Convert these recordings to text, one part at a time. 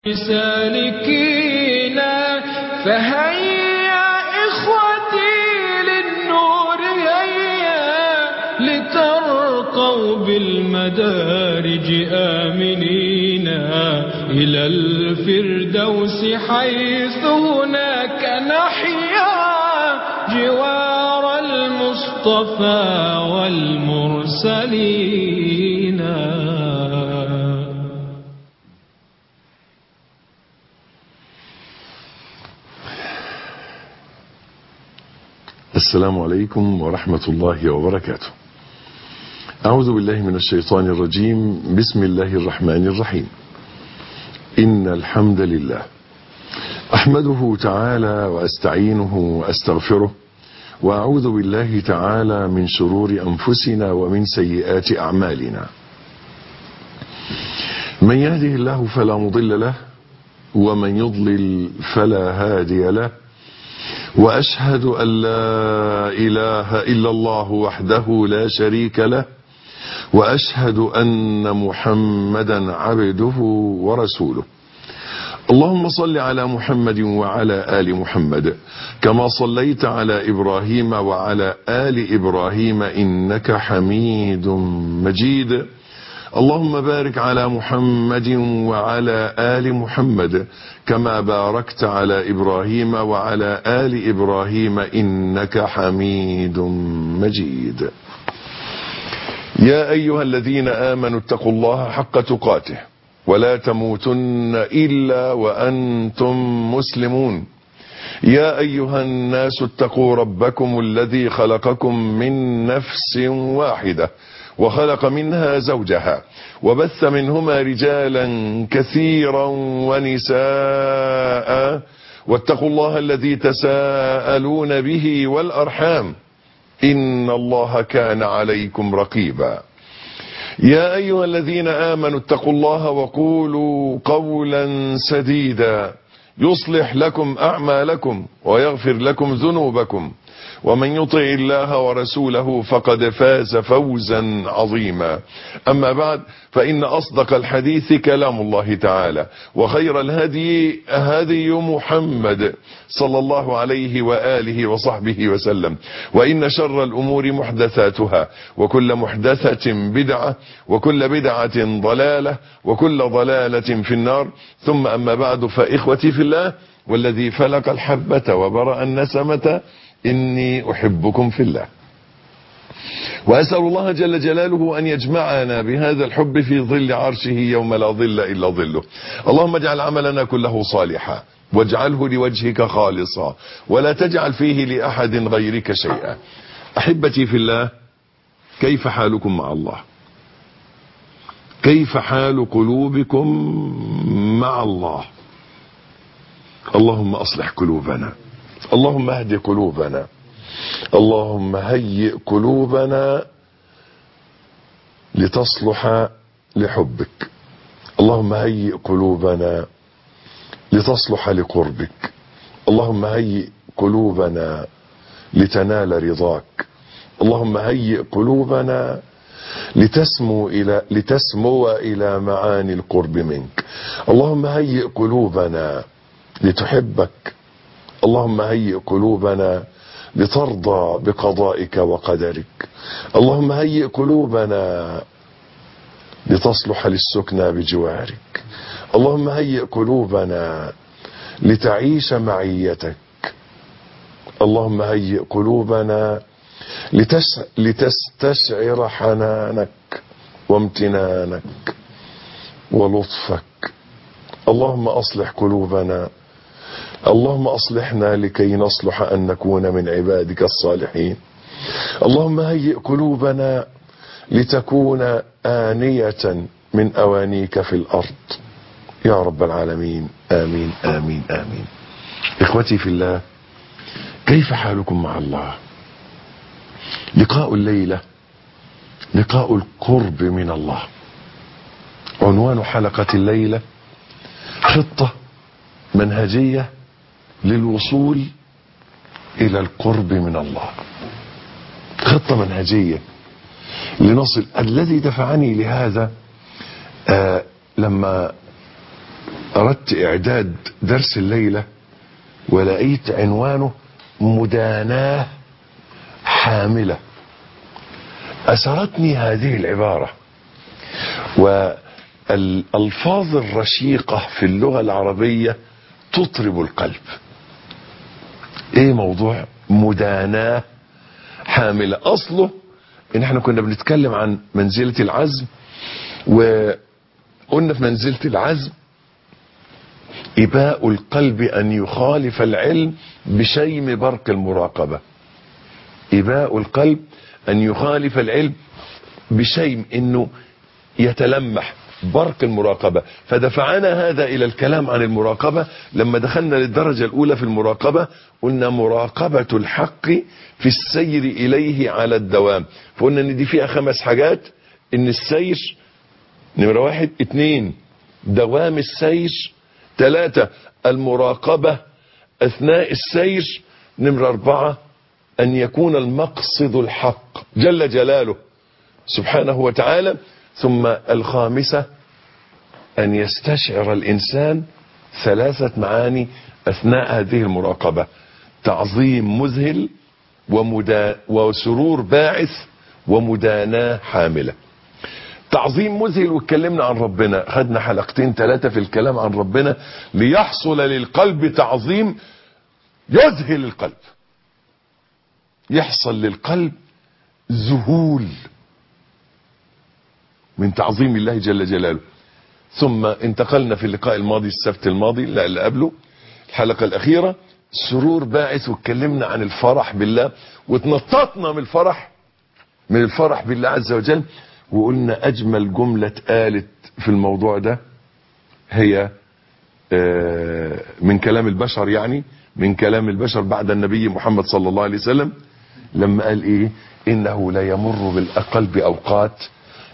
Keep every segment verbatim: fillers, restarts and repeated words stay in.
سالكين فهيا إخوتي للنور هيا لترقوا بالمدارج آمنين إلى الفردوس حيث هناك نحيا جوار المصطفى والمرسلين. السلام عليكم ورحمة الله وبركاته. أعوذ بالله من الشيطان الرجيم. بسم الله الرحمن الرحيم. إن الحمد لله أحمده تعالى وأستعينه وأستغفره، وأعوذ بالله تعالى من شرور أنفسنا ومن سيئات أعمالنا. من يهده الله فلا مضل له، ومن يضلل فلا هادي له، وأشهد أن لا إله إلا الله وحده لا شريك له، وأشهد أن محمدا عبده ورسوله. اللهم صل على محمد وعلى آل محمد كما صليت على إبراهيم وعلى آل إبراهيم إنك حميد مجيد. اللهم بارك على محمد وعلى آل محمد كما باركت على إبراهيم وعلى آل إبراهيم إنك حميد مجيد. يا أيها الذين آمنوا اتقوا الله حق تقاته ولا تموتن إلا وأنتم مسلمون. يا أيها الناس اتقوا ربكم الذي خلقكم من نفس واحدة وخلق منها زوجها وبث منهما رجالا كثيرا ونساء، واتقوا الله الذي تساءلون به والأرحام إن الله كان عليكم رقيبا. يا أيها الذين آمنوا اتقوا الله وقولوا قولا سديدا يصلح لكم أعمالكم ويغفر لكم ذنوبكم، ومن يطع الله ورسوله فقد فاز فوزا عظيما. أما بعد، فإن أصدق الحديث كلام الله تعالى، وخير الهدي هدي محمد صلى الله عليه وآله وصحبه وسلم، وإن شر الأمور محدثاتها، وكل محدثة بدعة، وكل بدعة ضلالة، وكل ضلالة في النار. ثم أما بعد، فإخوتي في الله والذي فلق الحبة وبرأ النسمة إني أحبكم في الله، وأسأل الله جل جلاله أن يجمعنا بهذا الحب في ظل عرشه يوم لا ظل إلا ظله. اللهم اجعل عملنا كله صالحا، واجعله لوجهك خالصا، ولا تجعل فيه لأحد غيرك شيئا. أحبتي في الله، كيف حالكم مع الله؟ كيف حال قلوبكم مع الله؟ اللهم أصلح قلوبنا، اللهم اهد قلوبنا، اللهم هيئ قلوبنا لتصلح لحبك، اللهم هيئ قلوبنا لتصلح لقربك، اللهم هيئ قلوبنا لتنال رضاك، اللهم هيئ قلوبنا لتسمو إلى لتسمو إلى معاني القرب منك، اللهم هيئ قلوبنا لتحبك، اللهم هيئ قلوبنا لترضى بقضائك وقدرك، اللهم هيئ قلوبنا لتصلح للسكنى بجوارك، اللهم هيئ قلوبنا لتعيش معيتك، اللهم هيئ قلوبنا لتس لتستشعر حنانك وامتنانك ولطفك. اللهم أصلح قلوبنا، اللهم أصلحنا لكي نصلح أن نكون من عبادك الصالحين. اللهم هيئ قلوبنا لتكون آنية من أوانيك في الأرض يا رب العالمين. آمين آمين آمين. إخوتي في الله، كيف حالكم مع الله؟ لقاء الليلة لقاء القرب من الله. عنوان حلقة الليلة: خطة منهجية للوصول إلى القرب من الله. خطة منهجية لنصل. الذي دفعني لهذا آه لما أردت إعداد درس الليلة ولقيت عنوانه مداناة حاملة. أسرتني هذه العبارة، والألفاظ الرشيقة في اللغة العربية تطرب القلب. ايه موضوع مداناة حاملة؟ أصله إن احنا كنا بنتكلم عن منزلة العزم، وقلنا في منزلة العزم إباء القلب أن يخالف العلم بشيم برق المراقبة. إباء القلب أن يخالف العلم بشيم، إنه يتلمح برق المراقبة. فدفعنا هذا إلى الكلام عن المراقبة. لما دخلنا للدرجة الأولى في المراقبة قلنا مراقبة الحق في السير إليه على الدوام، فقلنا إن دي فيها خمس حاجات. إن السير نمرة واحد، اتنين دوام السير، ثلاثة المراقبة أثناء السير، نمرة أربعة أن يكون المقصد الحق جل جلاله سبحانه وتعالى، ثم الخامسة أن يستشعر الإنسان ثلاثة معاني أثناء هذه المراقبة: تعظيم مذهل، ومدا وسرور باعث، ومداناة حاملة. تعظيم مذهل، واتكلمنا عن ربنا، خدنا حلقتين ثلاثة في الكلام عن ربنا ليحصل للقلب تعظيم يذهل القلب، يحصل للقلب ذهول من تعظيم الله جل جلاله. ثم انتقلنا في اللقاء الماضي السبت الماضي لا اللي قبله الحلقة الأخيرة سرور باعث، واتكلمنا عن الفرح بالله، واتنططنا من الفرح من الفرح بالله عز وجل. وقلنا أجمل جملة اتقالت في الموضوع ده هي من كلام البشر، يعني من كلام البشر بعد النبي محمد صلى الله عليه وسلم، لما قال ايه: إنه لا يمر بالقلب أوقات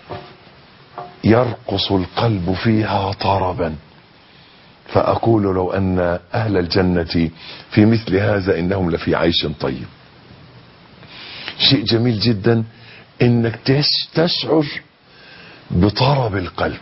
يرقص القلب فيها طربا، فأقول لو أن أهل الجنة في مثل هذا إنهم لفي عيش طيب. شيء جميل جدا إنك تشعر بطرب القلب.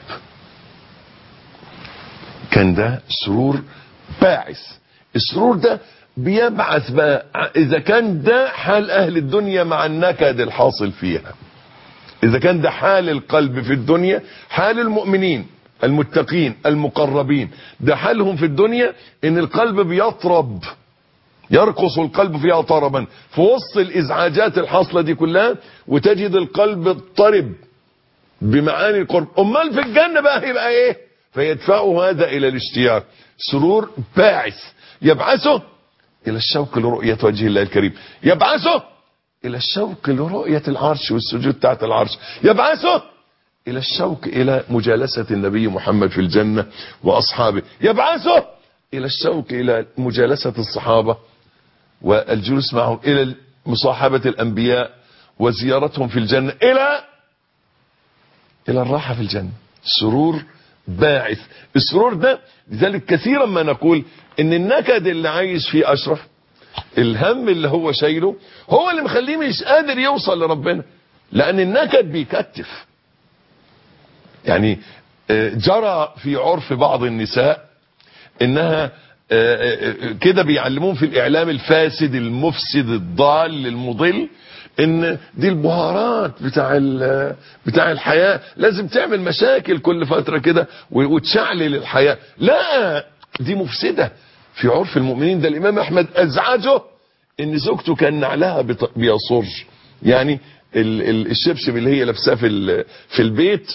كان ده سرور باعث. السرور ده بيبعث بقى، إذا كان ده حال أهل الدنيا مع النكد الحاصل فيها، إذا كان ده حال القلب في الدنيا، حال المؤمنين المتقين المقربين، ده حالهم في الدنيا إن القلب بيطرب، يرقص القلب فيها طربا في وسط الإزعاجات الحاصلة دي كلها، وتجد القلب اضطرب بمعاني القرب. أمال في الجنة بقى هيبقى إيه؟ فيدفعه هذا إلى الاشتياق. سرور باعث يبعثه إلى الشوق لرؤية وجه الله الكريم، يبعثه إلى الشوق لرؤية العرش والسجود تحت العرش، يبعثه إلى الشوق إلى مجالسة النبي محمد في الجنة وأصحابه، يبعثه إلى الشوق إلى مجالسة الصحابة والجلوس معهم، إلى مصاحبة الأنبياء وزيارتهم في الجنة، إلى إلى الراحة في الجنة. سرور باعث. السرور ده لذلك كثيرا ما نقول إن النكد اللي عايش فيه أشرف، الهم اللي هو شايله، هو اللي مخليه مش قادر يوصل لربنا، لأن النكد بيكتف. يعني جرى في عرف بعض النساء انها كده بيعلمون في الاعلام الفاسد المفسد الضال المضل ان دي البهارات بتاع بتاع الحياة، لازم تعمل مشاكل كل فترة كده وتشعلل الحياة. لا، دي مفسدة في عرف المؤمنين. ده الامام احمد ازعجه ان زوجته كان نعلها بيصر، يعني الشبشب اللي هي لابساه في في البيت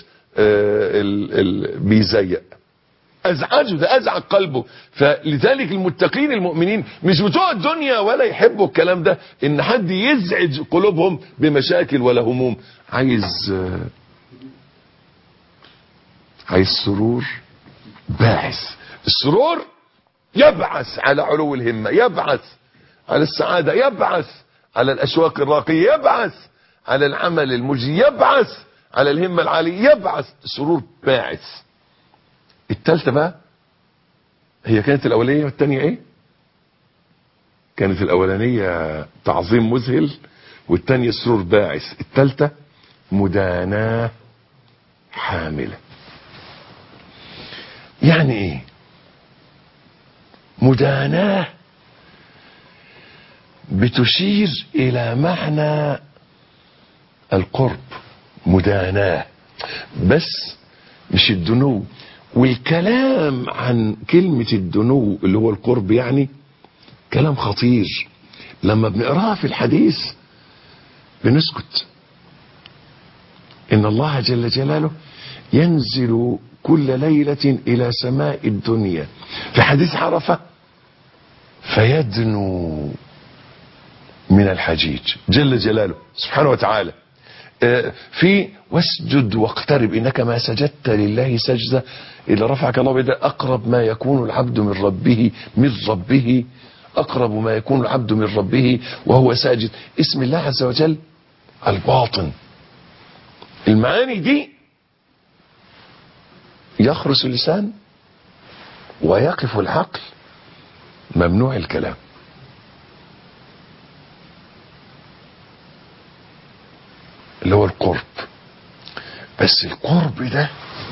بيزيق، ازعجه، ده ازعج قلبه. فلذلك المتقين المؤمنين مش بتوع الدنيا ولا يحبوا الكلام ده، ان حد يزعج قلوبهم بمشاكل ولا هموم. عايز عايز سرور باعث. السرور يبعث على علو الهمة، يبعث على السعادة، يبعث على الاشواق الراقية، يبعث على العمل المجزي، يبعث على الهمة العالية، يبعث. سرور باعث. التالتة بقى هي كانت الأولانية والتانية ايه؟ كانت الأولانية تعظيم مذهل، والتانية سرور باعث. التالتة مداناة حاملة. يعني ايه؟ مداناة بتشير إلى معنى القرب. مداناة بس مش الدنو. والكلام عن كلمة الدنو اللي هو القرب يعني كلام خطير. لما بنقراها في الحديث بنسكت. إن الله جل جلاله ينزل كل ليلة إلى سماء الدنيا في حديث عرفة فيدنو من الحجيج جل جلاله سبحانه وتعالى. في واسجد واقترب إنك ما سجدت لله سجدة إلا رفعك الله بيده. أقرب ما يكون العبد من ربه من ربه أقرب ما يكون العبد من ربه وهو ساجد. اسم الله عز وجل الباطن. المعاني دي يخرس اللسان ويقف العقل، ممنوع الكلام. اللي هو القرب. بس القرب ده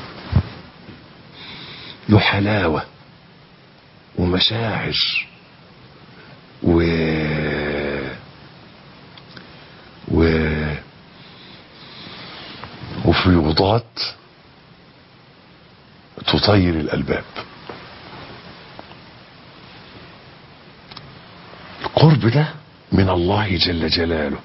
له حلاوة ومشاعر و و وفيوضات تطير الألباب. القرب ده من الله جل جلاله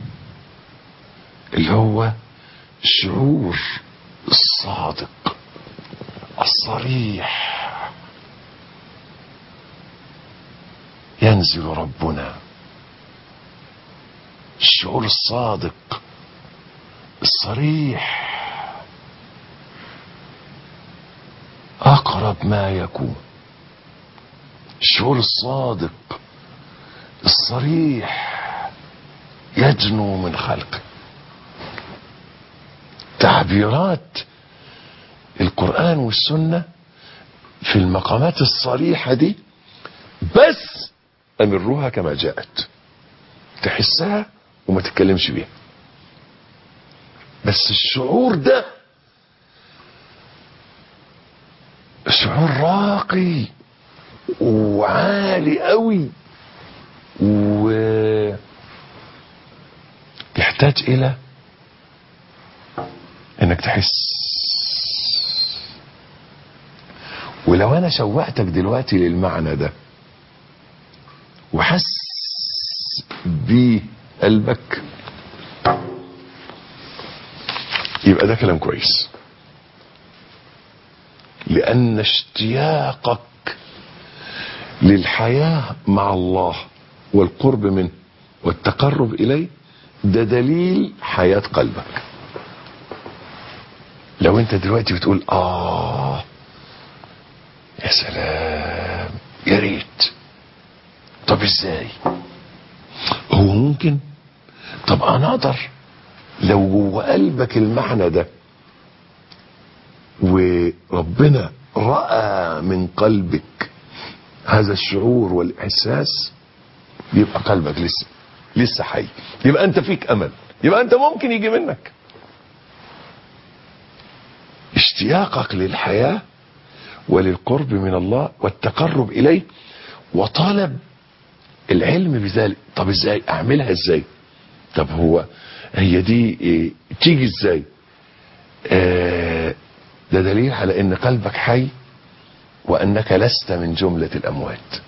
اللي هو الشعور الصادق الصريح. ينزل ربنا. الشعور الصادق الصريح أقرب ما يكون. الشعور الصادق الصريح يدنو من خلقه. تعبيرات القرآن والسنة في المقامات الصريحة دي بس أمروها كما جاءت. تحسها وما تتكلمش بيها. بس الشعور ده شعور راقي وعالي قوي ويحتاج الى انك تحس. ولو انا شوقتك دلوقتي للمعنى ده وحس بيه قلبك يبقى ده كلام كويس. لأن اشتياقك للحياة مع الله والقرب منه والتقرب إليه ده دليل حياة قلبك. لو انت دلوقتي بتقول آه يا سلام يا ريت، طب ازاي؟ هو ممكن؟ طب انا اقدر؟ لو جوه قلبك المعنى ده وربنا رأى من قلبك هذا الشعور والإحساس يبقى قلبك لسه لسه حي. يبقى انت فيك امل. يبقى انت ممكن يجي منك. اشتياقك للحياة وللقرب من الله والتقرب إليه وطلب العلم بذلك. طب ازاي اعملها؟ ازاي؟ طب هو هي دي ايه؟ تيجي ازاي؟ آه ده دليل على ان قلبك حي وانك لست من جملة الاموات.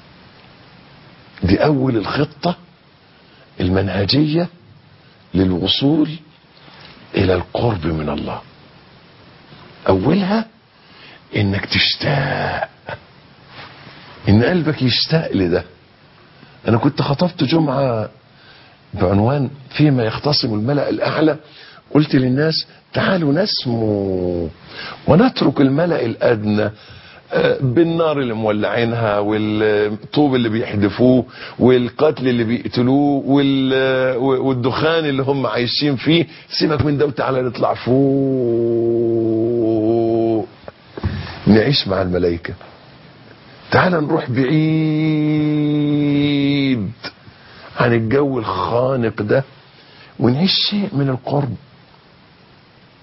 دي اول الخطة المنهجية للوصول الى القرب من الله. اولها انك تشتاق، ان قلبك يشتاق لده. انا كنت خطبت جمعة بعنوان فيما يختصم الملأ الاعلى. قلت للناس تعالوا نسمو ونترك الملأ الادنى بالنار اللي مولعينها والطوب اللي بيحدفوه والقتل اللي بيقتلوه والدخان اللي هم عايشين فيه. سيبك من ده وتعالى نطلع فوق نعيش مع الملائكة. تعالى نروح بعيد عن الجو الخانق ده ونعيش شيء من القرب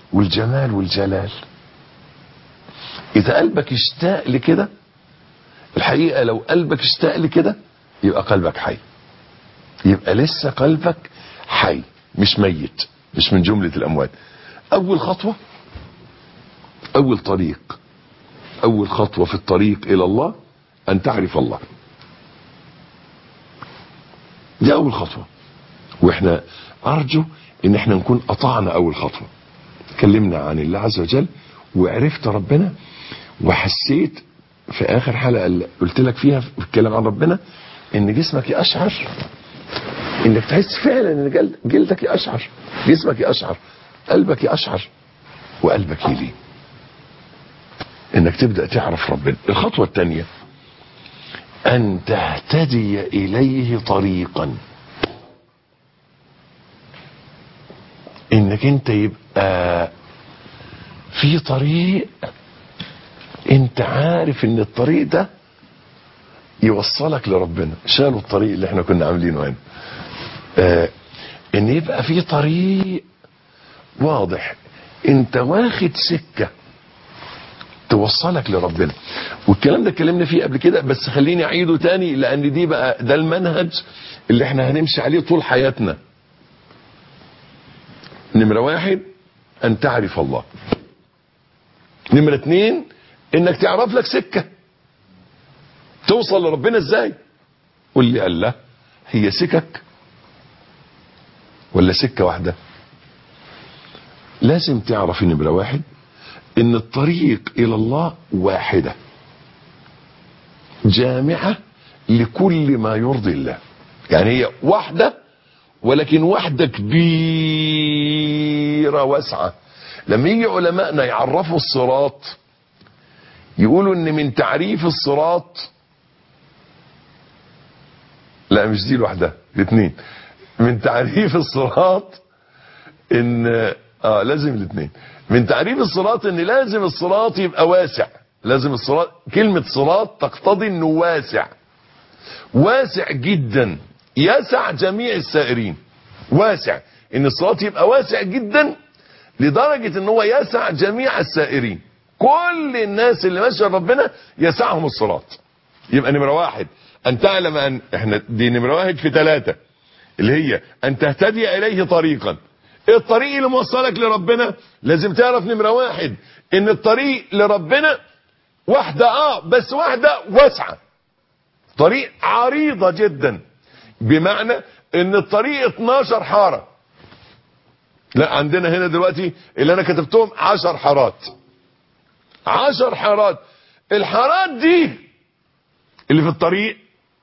والجمال والجلال. إذا قلبك اشتاق لكده الحقيقة لو قلبك اشتاق لكده يبقى قلبك حي، يبقى لسه قلبك حي مش ميت، مش من جملة الأموات. أول خطوة، أول طريق، أول خطوة في الطريق إلى الله أن تعرف الله. دي أول خطوة، وإحنا أرجو إن إحنا نكون قطعنا أول خطوة. اتكلمنا عن الله عز وجل وعرفت ربنا، وحسيت في آخر حلقة اللي قلت لك فيها بتكلم عن ربنا إن جسمك يقشعر، إنك تحس فعلا إن جلدك يقشعر، جسمك يقشعر، قلبك يقشعر، وقلبك يلين، إنك تبدأ تعرف ربنا. الخطوة الثانية أن تهتدي إليه طريقا، إنك أنت يبقى في طريق أنت عارف إن الطريق ده يوصلك لربنا. شالوا الطريق اللي احنا كنا عاملينه هنا، آه إن يبقى في طريق واضح أنت واخد سكة توصلك لربنا. والكلام ده اتكلمنا فيه قبل كده، بس خليني اعيده تاني لان دي بقى ده المنهج اللي احنا هنمشي عليه طول حياتنا. نمرة واحد ان تعرف الله. نمرة اتنين انك تعرف لك سكة توصل لربنا. ازاي؟ قول لي. قال لا، هي سكك ولا سكة واحدة؟ لازم تعرف نمرة واحد ان الطريق الى الله واحدة جامعة لكل ما يرضي الله. يعني هي واحدة، ولكن واحدة كبيرة واسعة. لما يجي علماءنا يعرفوا الصراط يقولوا ان من تعريف الصراط، لا مش دي لوحدها، الاثنين من تعريف الصراط ان اه لازم الاثنين. من تعريف الصراط ان لازم الصراط يبقى واسع. لازم الصراط، كلمة صراط تقتضي انه واسع، واسع جدا يسع جميع السائرين. واسع ان الصراط يبقى واسع جدا لدرجة ان هو يسع جميع السائرين. كل الناس اللي ماشيه ربنا يسعهم الصراط. يبقى نمرة واحد ان تعلم ان احنا دي نمرة واحد في ثلاثة اللي هي ان تهتدي اليه طريقا. الطريق اللي موصلك لربنا لازم تعرف نمرة واحد ان الطريق لربنا واحدة، اه بس واحدة واسعة، طريق عريضة جدا، بمعنى ان الطريق اتناشر حارة. لا، عندنا هنا دلوقتي اللي انا كتبتهم عشر حارات. عشر حارات. الحارات دي اللي في الطريق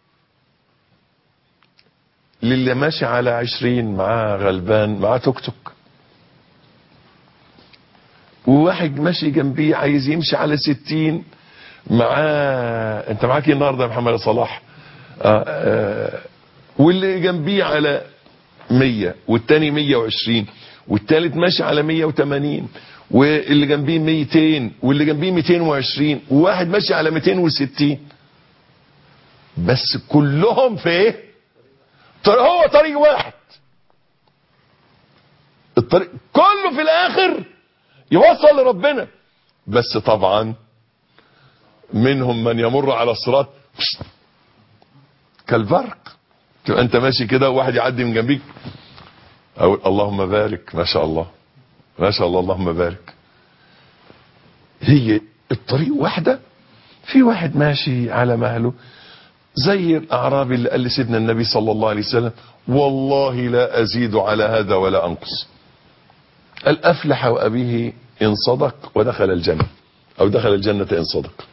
للي ماشي على عشرين معاه غلبان معاه توك توك، وواحد ماشي جنبيه عايز يمشي على ستين معاه. انت معاك ايه النهارده يا محمد صلاح؟ آه آه واللي جنبيه على مية، والتاني مية وعشرين، والتالت ماشي على مية وتمانين، واللي جنبيه ميتين، واللي جنبيه ميتين وعشرين، وواحد ماشي على ميتين وستين. بس كلهم في ايه؟ هو طريق واحد. الطريق كله في الاخر يوصل لربنا. بس طبعا منهم من يمر على الصراط كالبرق. تبقى انت ماشي كده وواحد يعدي من جنبيك، اقول اللهم بارك، ما شاء الله ما شاء الله اللهم بارك. هي الطريق واحدة. في واحد ماشي على مهله زي الاعرابي اللي قال لسيدنا النبي صلى الله عليه وسلم والله لا ازيد على هذا ولا انقص. قال افلح وابيه ان صدق ودخل الجنة، او دخل الجنة ان صدق.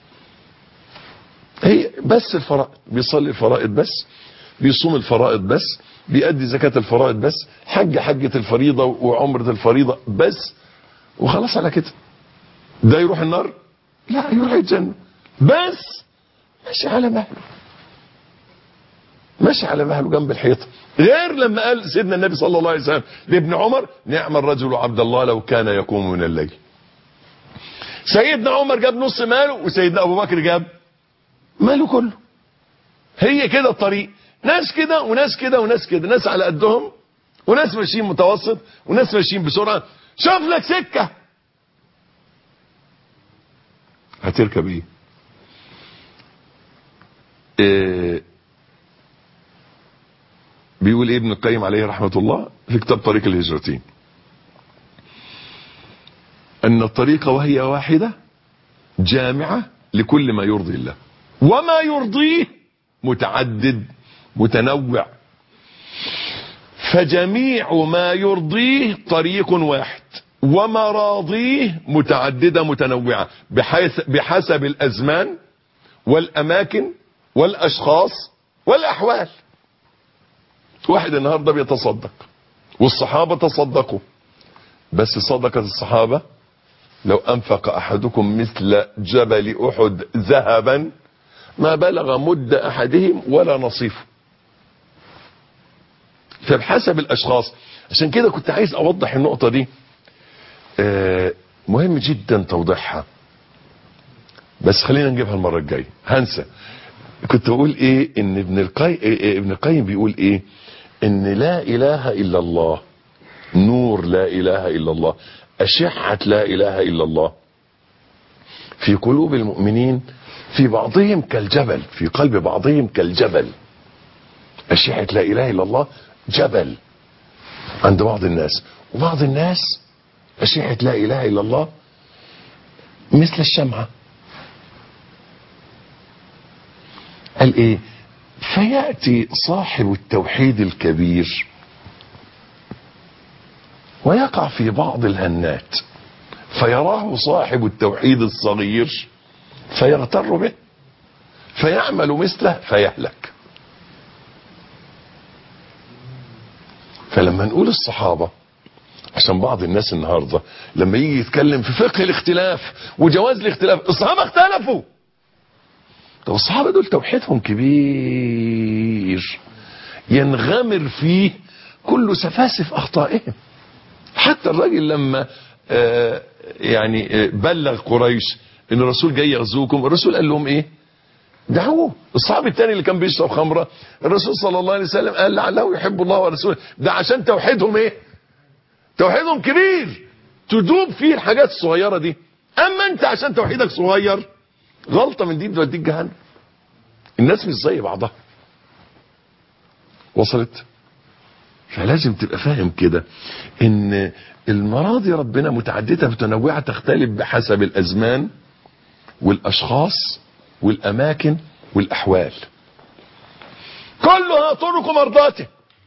هي بس الفرائض، بيصلي الفرائض بس، بيصوم الفرائض بس، بيأدي زكاة الفرائض بس، حج حجة الفريضة وعمرة الفريضة بس، وخلاص على كده. ده يروح النار؟ لا، يروح الجنة. بس ماشي على مهله، ماشي على مهله جنب الحيطة. غير لما قال سيدنا النبي صلى الله عليه وسلم لابن عمر نعم الرجل عبد الله لو كان يقوم من الليل. سيدنا عمر جاب نص ماله، وسيدنا ابو بكر جاب ماله كله. هي كده الطريق، ناس كده وناس كده وناس كده، ناس على قدهم وناس ماشيين متوسط وناس ماشيين بسرعة. شوف لك سكة. هتركب ايه؟ إيه بيقول ايه ابن القيم عليه رحمة الله في كتاب طريق الهجرتين؟ ان الطريق وهي واحدة جامعة لكل ما يرضي الله، وما يرضيه متعدد متنوع، فجميع ما يرضيه طريق واحد، ومراضيه متعددة متنوعة بحسب الأزمان والأماكن والأشخاص والأحوال. واحد النهاردة بيتصدق، والصحابة تصدقوا، بس صدقة الصحابة لو أنفق أحدكم مثل جبل أحد ذهبا ما بلغ مد أحدهم ولا نصيفه. فبحسب الأشخاص. عشان كده كنت عايز أوضح النقطة دي، آه مهم جدا توضيحها، بس خلينا نجيبها المرة الجاية، هنسى. كنت بقول ايه ان ابن القيم إيه ابن القيم بيقول ايه ان لا اله الا الله، نور لا اله الا الله، اشعة لا اله الا الله في قلوب المؤمنين، في بعضهم كالجبل، في قلب بعضهم كالجبل. اشعة لا اله الا الله جبل عند بعض الناس، وبعض الناس اشعة لا اله الا الله مثل الشمعة. قال ايه؟ فيأتي صاحب التوحيد الكبير ويقع في بعض الهنات، فيراه صاحب التوحيد الصغير فيغتر به فيعمل مثله فيهلك. فلما نقول الصحابة، عشان بعض الناس النهاردة لما يجي يتكلم في فقه الاختلاف وجواز الاختلاف، الصحابة اختلفوا. طب الصحابة دول توحيدهم كبير ينغمر فيه كل سفاسف أخطائهم. حتى الراجل لما آه يعني آه بلغ قريش ان الرسول جاي يغزوكم، الرسول قال لهم ايه؟ دعوه. الصحابي الثاني اللي كان بيشرب خمرة، الرسول صلى الله عليه وسلم قال لعله يحب الله ورسوله. ده عشان توحيدهم ايه؟ توحيدهم كبير تدوب فيه الحاجات الصغيرة دي. اما انت عشان توحيدك صغير، غلطة من دي بتوديك جهنم. الناس مش زي بعضها. وصلت؟ فلازم تبقى فاهم كده ان المراضي ربنا متعددة متنوعة، تختلف بحسب الازمان والاشخاص والاماكن والاحوال. كلها طرق مرضاته.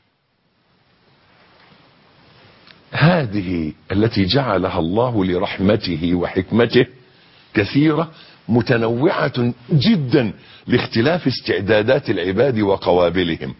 هذه التي جعلها الله لرحمته وحكمته كثيرة متنوعة جدا لاختلاف استعدادات العباد وقوابلهم.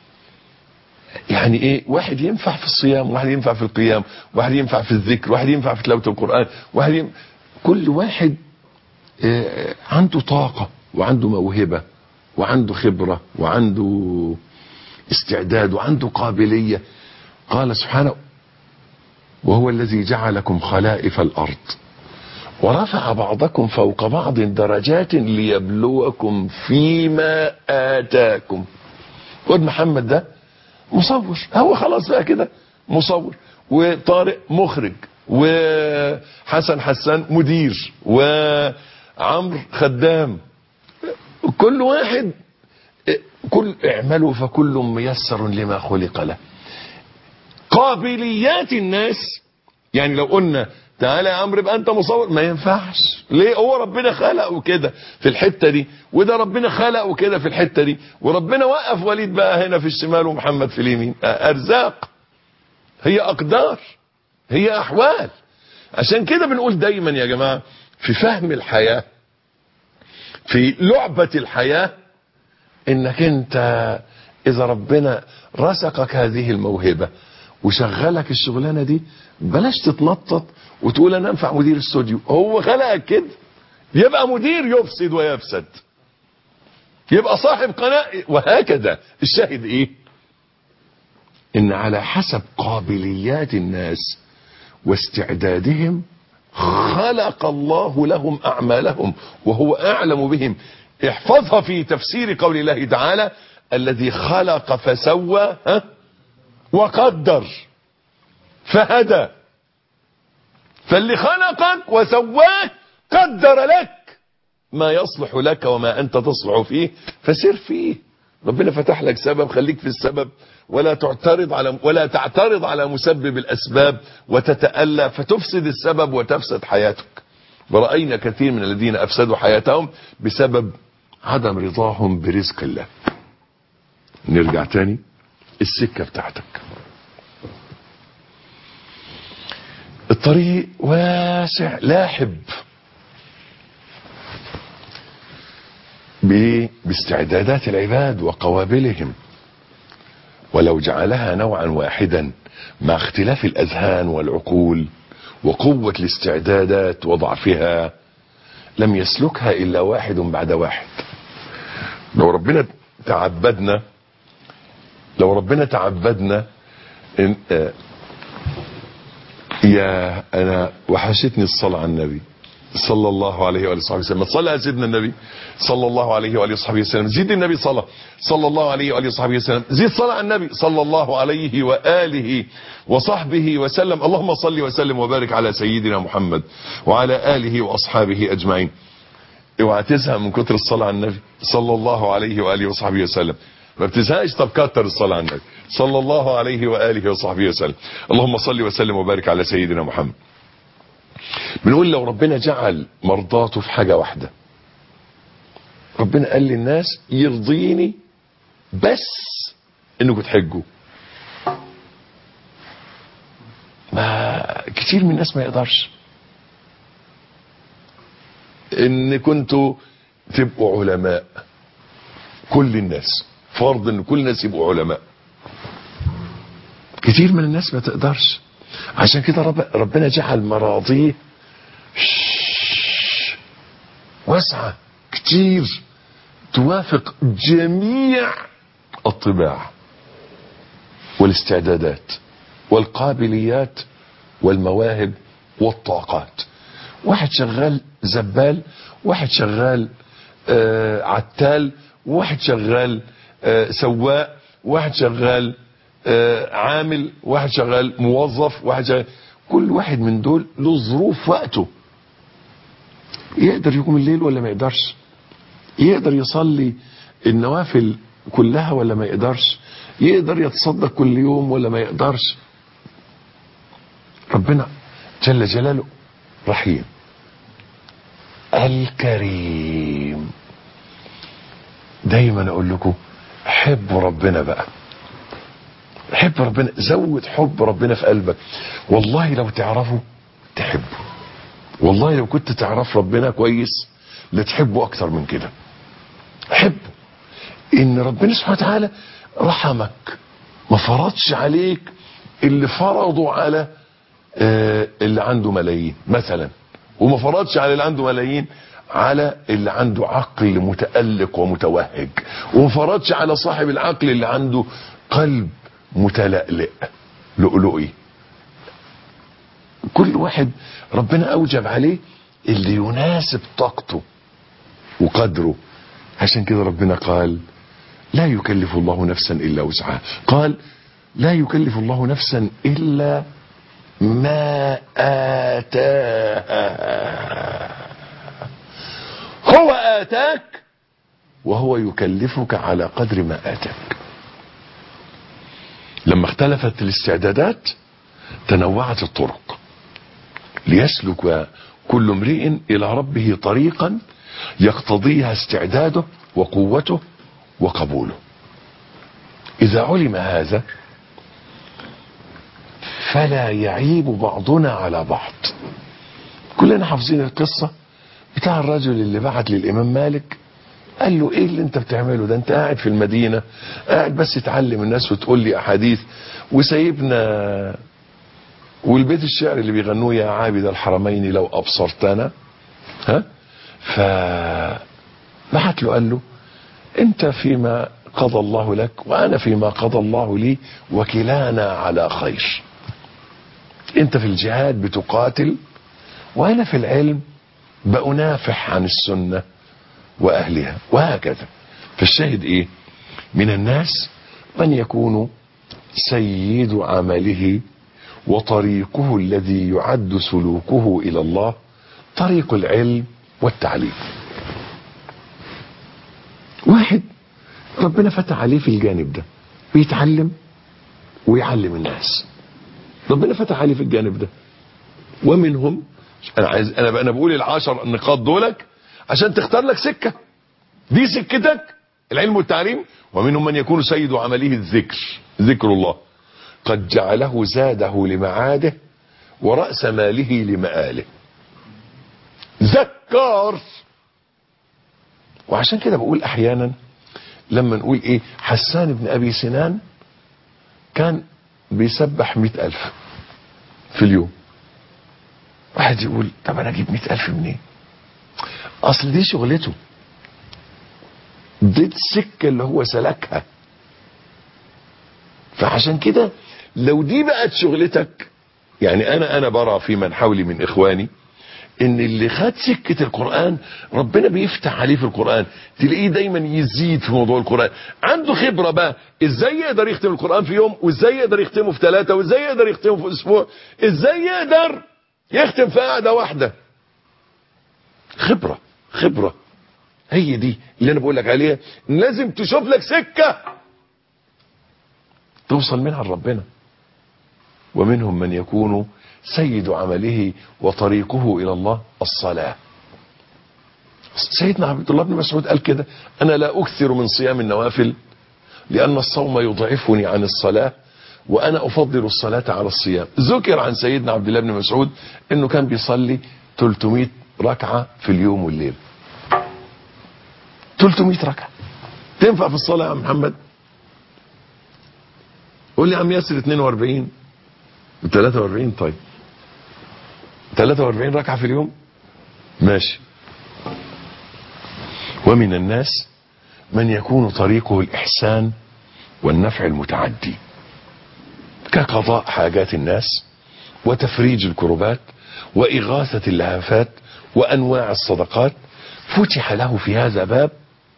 يعني ايه؟ واحد ينفع في الصيام، واحد ينفع في القيام، واحد ينفع في الذكر، واحد ينفع في تلاوة القرآن، واحد ينفع. كل واحد اه عنده طاقة وعنده موهبة وعنده خبرة وعنده استعداد وعنده قابلية. قال سبحانه: وهو الذي جعلكم خلائف الأرض ورفع بعضكم فوق بعض درجات ليبلوكم فيما آتاكم. واد محمد ده مصور، هو خلاص بقى كده مصور، وطارق مخرج، وحسن حسان مدير، وعمر خدام. كل واحد كل اعملوا فكل ميسر لما خلق له. قابليات الناس، يعني لو قلنا تعالى يا عمرو يبقى انت مصور، ما ينفعش. ليه؟ هو ربنا خلقه كده في الحتة دي، وده ربنا خلقه كده في الحتة دي، وربنا وقف وليد بقى هنا في الشمال ومحمد في اليمين. ارزاق، هي اقدار، هي احوال. عشان كده بنقول دايما يا جماعة في فهم الحياة، في لعبة الحياة، انك انت اذا ربنا رزقك هذه الموهبة وشغلك الشغلانة دي، بلاش تتنطط وتقول انا انفع مدير استوديو. هو خلقك كده. يبقى مدير يفسد ويفسد، يبقى صاحب قناة، وهكذا. الشاهد ايه؟ ان على حسب قابليات الناس واستعدادهم خلق الله لهم اعمالهم وهو اعلم بهم. احفظها في تفسير قول الله تعالى: الذي خلق فسوى ها وقدر فهدى. فاللي خلقك وسواك قدر لك ما يصلح لك وما أنت تصلح فيه فسر فيه. ربنا فتح لك سبب، خليك في السبب، ولا تعترض على ولا تعترض على مسبب الأسباب وتتألى فتفسد السبب وتفسد حياتك. ورأينا كثير من الذين أفسدوا حياتهم بسبب عدم رضاهم برزق الله. نرجع تاني، السكة بتاعتك، الطريق واسع لاحب باستعدادات العباد وقوابلهم، ولو جعلها نوعا واحدا مع اختلاف الأذهان والعقول وقوة الاستعدادات وضعفها لم يسلكها إلا واحد بعد واحد. لو ربنا تعبدنا لو ربنا تعبدنا إن آه يا أنا وحشتني الصلاة على النبي صلى الله عليه وآله وصحبه وسلم. صلى على سيدنا النبي صلى الله عليه وآله وصحبه وسلم. زيد النبي صلى صلى الله عليه وآله وصحبه وسلم. زيد صلى على النبي صلى الله عليه وآله وصحبه وسلم. اللهم صل وسلم وبارك على سيدنا محمد وعلى آله وأصحابه أجمعين. اوعى تزهق من كتر الصلاة على النبي صلى الله عليه وآله وصحبه وسلم. ما بتزهقش؟ طب كتر الصلاة على النبي صلى الله عليه وآله وصحبه وسلم. اللهم صل وسلم وبارك على سيدنا محمد. بنقول لو ربنا جعل مرضاته في حاجة واحدة، ربنا قال للناس يرضيني بس انكم تحجوا. ما كتير من الناس ما يقدرش ان كنتوا تبقوا علماء. كل الناس فرض ان كل الناس يبقوا علماء. كتير من الناس ما تقدرش. عشان كده رب ربنا جعل مراضيه واسعة كتير توافق جميع الطباع والاستعدادات والقابليات والمواهب والطاقات. واحد شغال زبال، واحد شغال آه عتال، واحد شغال آه سواق، واحد شغال آه عامل، واحد شغال موظف، واحد شغال. كل واحد من دول له ظروف وقته. يقدر يقوم الليل ولا ما يقدرش؟ يقدر يصلي النوافل كلها ولا ما يقدرش؟ يقدر يتصدق كل يوم ولا ما يقدرش؟ ربنا جل جلاله رحيم الكريم. دايما اقول لكم حبوا ربنا بقى، حب ربنا، زود حب ربنا في قلبك. والله لو تعرفوا تحبه، والله لو كنت تعرف ربنا كويس لتحبه اكتر من كده. حبه ان ربنا سبحانه وتعالى رحمك، ما فرضش عليك اللي فرضوا على آه اللي عنده ملايين مثلا، وما فرضش على اللي عنده ملايين على اللي عنده عقل متألق ومتوهج، وما فرضش على صاحب العقل اللي عنده قلب متلألئ لؤلؤي. كل واحد ربنا اوجب عليه اللي يناسب طاقته وقدره. عشان كده ربنا قال لا يكلف الله نفسا الا وسعها. قال لا يكلف الله نفسا الا ما آتاها. هو آتاك وهو يكلفك على قدر ما آتاك. لما اختلفت الاستعدادات تنوعت الطرق ليسلك كل امرئ الى ربه طريقا يقتضيها استعداده وقوته وقبوله. اذا علم هذا فلا يعيب بعضنا على بعض. كلنا حافظين القصة بتاع الرجل اللي بعت للامام مالك قال له ايه اللي انت بتعمله ده؟ انت قاعد في المدينة قاعد بس تعلم الناس وتقول لي احاديث وسايبنا والبيت الشعر اللي بيغنوه يا عابد الحرمين لو ابصرتنا. ها ف بعت له قال له انت فيما قضى الله لك وانا فيما قضى الله لي وكلانا على خير. انت في الجهاد بتقاتل وانا في العلم بأنافح عن السنة واهلها وهكذا. فالشاهد ايه؟ من الناس من يكون سيد عمله وطريقه الذي يعد سلوكه الى الله طريق العلم والتعليم. واحد ربنا فتح عليه في الجانب ده بيتعلم ويعلم الناس، ربنا فتح عليه في الجانب ده. ومنهم انا عايز انا انا بقول العشر نقاط دولك عشان تختار لك سكه، دي سكتك العلم والتعليم. ومنهم من يكون سيد عمله الذكر، ذكر الله قد جعله زاده لمعاده ورأس ماله لمآله. ذكر. وعشان كده بقول احيانا لما نقول ايه حسان بن ابي سنان كان بيسبح مئة الف في اليوم. واحد يقول طب انا اجيب مئة الف منين؟ اصل دي شغلته، دي السكة اللي هو سلكها. فعشان كده لو دي بقت شغلتك، يعني انا انا برى في من حولي من اخواني ان اللي خد سكة القرآن ربنا بيفتح عليه في القرآن، تلاقيه دايما يزيد في موضوع القرآن، عنده خبرة بقى ازاي يقدر يختم القرآن في يوم، وازاي يقدر يختمه في ثلاثة، وازاي يقدر يختمه في اسبوع، ازاي يقدر يختم في قعدة واحدة. خبرة خبرة. هي دي اللي انا بقول لك عليها، لازم تشوف لك سكة توصل منها لربنا. ومنهم من يكون سيد عمله وطريقه الى الله الصلاة. سيدنا عبد الله بن مسعود قال كده: انا لا اكثر من صيام النوافل لان الصوم يضعفني عن الصلاة وانا افضل الصلاة على الصيام. ذكر عن سيدنا عبد الله بن مسعود انه كان بيصلي ثلاثمئة ركعة في اليوم والليل. ثلاثمئة ركعة تنفع في الصلاة يا عم محمد؟ قول لي يا عم ياسر اثنين وأربعين ثلاثة وأربعين. طيب ثلاثة وأربعين ركعة في اليوم ماشي. ومن الناس من يكون طريقه الإحسان والنفع المتعدي كقضاء حاجات الناس وتفريج الكربات وإغاثة اللهفات وأنواع الصدقات. فتح له في هذا باب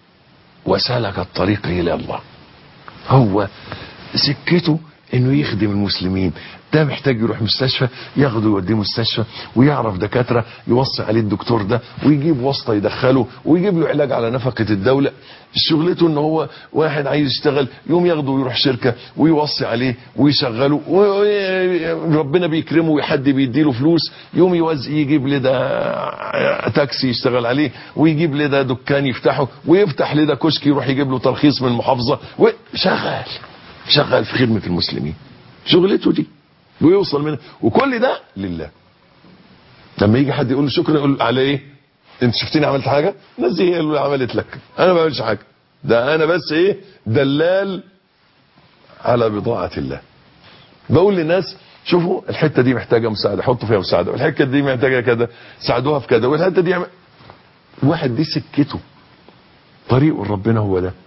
وسلك الطريق إلى الله. هو سكته انه يخدم المسلمين. ده محتاج يروح مستشفى ياخده يوديه مستشفى، ويعرف دكاترة يوصي عليه الدكتور ده، ويجيب واسطة يدخله، ويجيب له علاج على نفقة الدولة. شغلته ان هو واحد عايز يشتغل يوم ياخده ويروح شركة ويوصي عليه ويشغله، وربنا بيكرمه وحد بيديله فلوس يوم يوزي يجيب لده تاكسي يشتغل عليه، ويجيب لده دكان يفتحه، ويفتح لده كشك يروح يجيب له ترخيص من المحافظة، وشغال شغال في خدمة المسلمين. شغلته دي ويوصل منها، وكل ده لله. لما يجي حد يقول له شكرا يقول على ايه؟ انت شفتني عملت حاجة؟ الناس دي هي اللي عملت لك، انا ما بعملش حاجة، ده انا بس ايه دلال على بضاعة الله. بقول للناس شوفوا الحتة دي محتاجة مساعدة حطوا فيها مساعدة، والحتة دي محتاجة كذا ساعدوها في كذا، والحتة دي عم... واحد دي سكته طريق ربنا هو ده.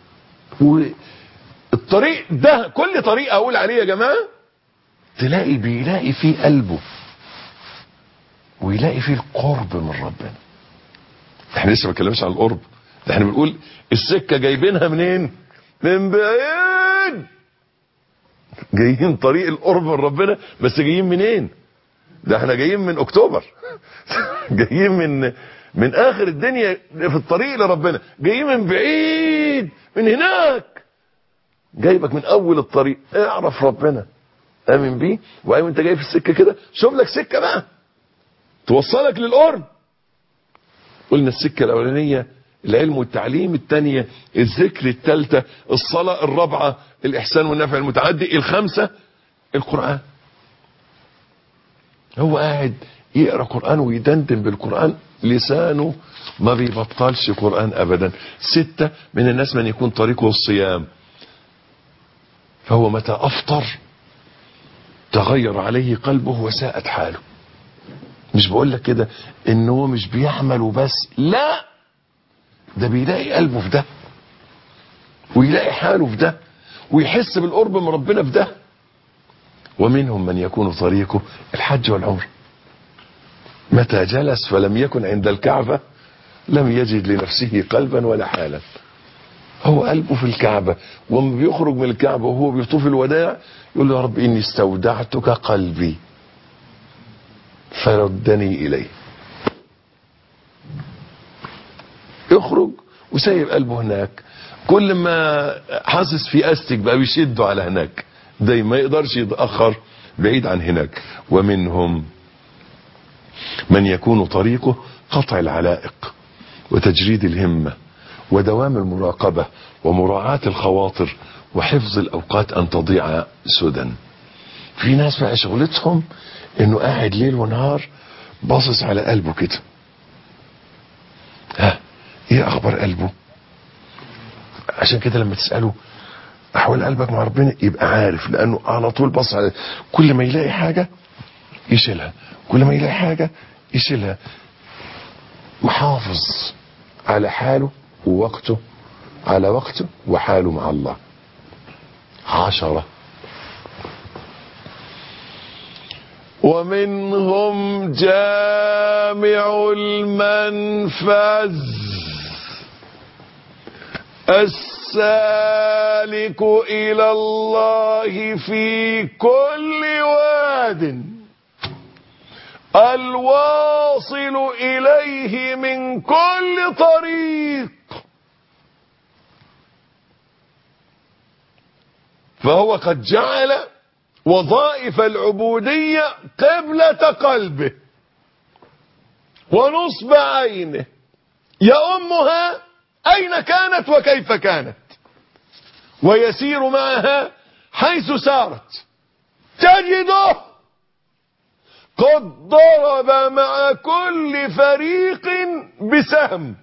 والطريق ده كل طريق اقول عليه يا جماعة تلاقي بيلاقي فيه قلبه ويلاقي فيه القرب من ربنا. احنا لسه ما بنتكلمش عن القرب، ده احنا بنقول السكة جايبينها منين؟ من بعيد. جايين طريق القرب من ربنا، بس جايين منين؟ ده احنا جايين من اكتوبر جايين من من اخر الدنيا في الطريق لربنا، جايين من بعيد من هناك. جايبك من اول الطريق. اعرف ربنا امن بيه، وايوه انت جاي في السكه كده شوف لك سكه بقى توصلك للقرب. قلنا السكه الاولانيه العلم والتعليم، الثانيه الذكر، الثالثه الصلاه، الرابعه الاحسان والنفع المتعدي، الخامسه القران. هو قاعد يقرا قران ويدندن بالقران، لسانه ما بيبطلش قران ابدا. سته من الناس من يكون طريقه الصيام، فهو متى افطر تغير عليه قلبه وساءت حاله. مش بقول لك كده ان هو مش بيعمل وبس، لا ده بيلاقي قلبه في ده، ويلاقي حاله في ده، ويحس بالقرب من ربنا في ده. ومنهم من يكون طريقه الحج والعمر، متى جلس فلم يكن عند الكعبة لم يجد لنفسه قلبا ولا حالا. هو قلبه في الكعبة، وما بيخرج من الكعبة وهو بيطوف الوداع يقول له يا رب إني استودعتك قلبي فردني إليه. يخرج وسايب قلبه هناك، كل ما حاسس في استك بقى بيشدوا على هناك، ده ما يقدرش يتأخر بعيد عن هناك. ومنهم من يكون طريقه قطع العلائق وتجريد الهمة ودوام المراقبة ومراعاة الخواطر وحفظ الأوقات أن تضيع سدى. في ناس بقى شغلتهم انه قاعد ليل ونهار باصص على قلبه كده. ها ايه اخبار قلبه؟ عشان كده لما تسأله احوال قلبك مع ربنا يبقى عارف، لانه على طول باصص على، كل ما يلاقي حاجة يشيلها، كل ما يلاقي حاجة يشيلها. محافظ على حاله ووقته، على وقته وحاله مع الله. عشرة. ومنهم جامع المنفذ السالك إلى الله في كل واد الواصل إليه من كل طريق، فهو قد جعل وظائف العبودية قبلة قلبه ونصب عينه، يؤمها أين كانت وكيف كانت، ويسير معها حيث سارت. تجده قد ضرب مع كل فريق بسهم،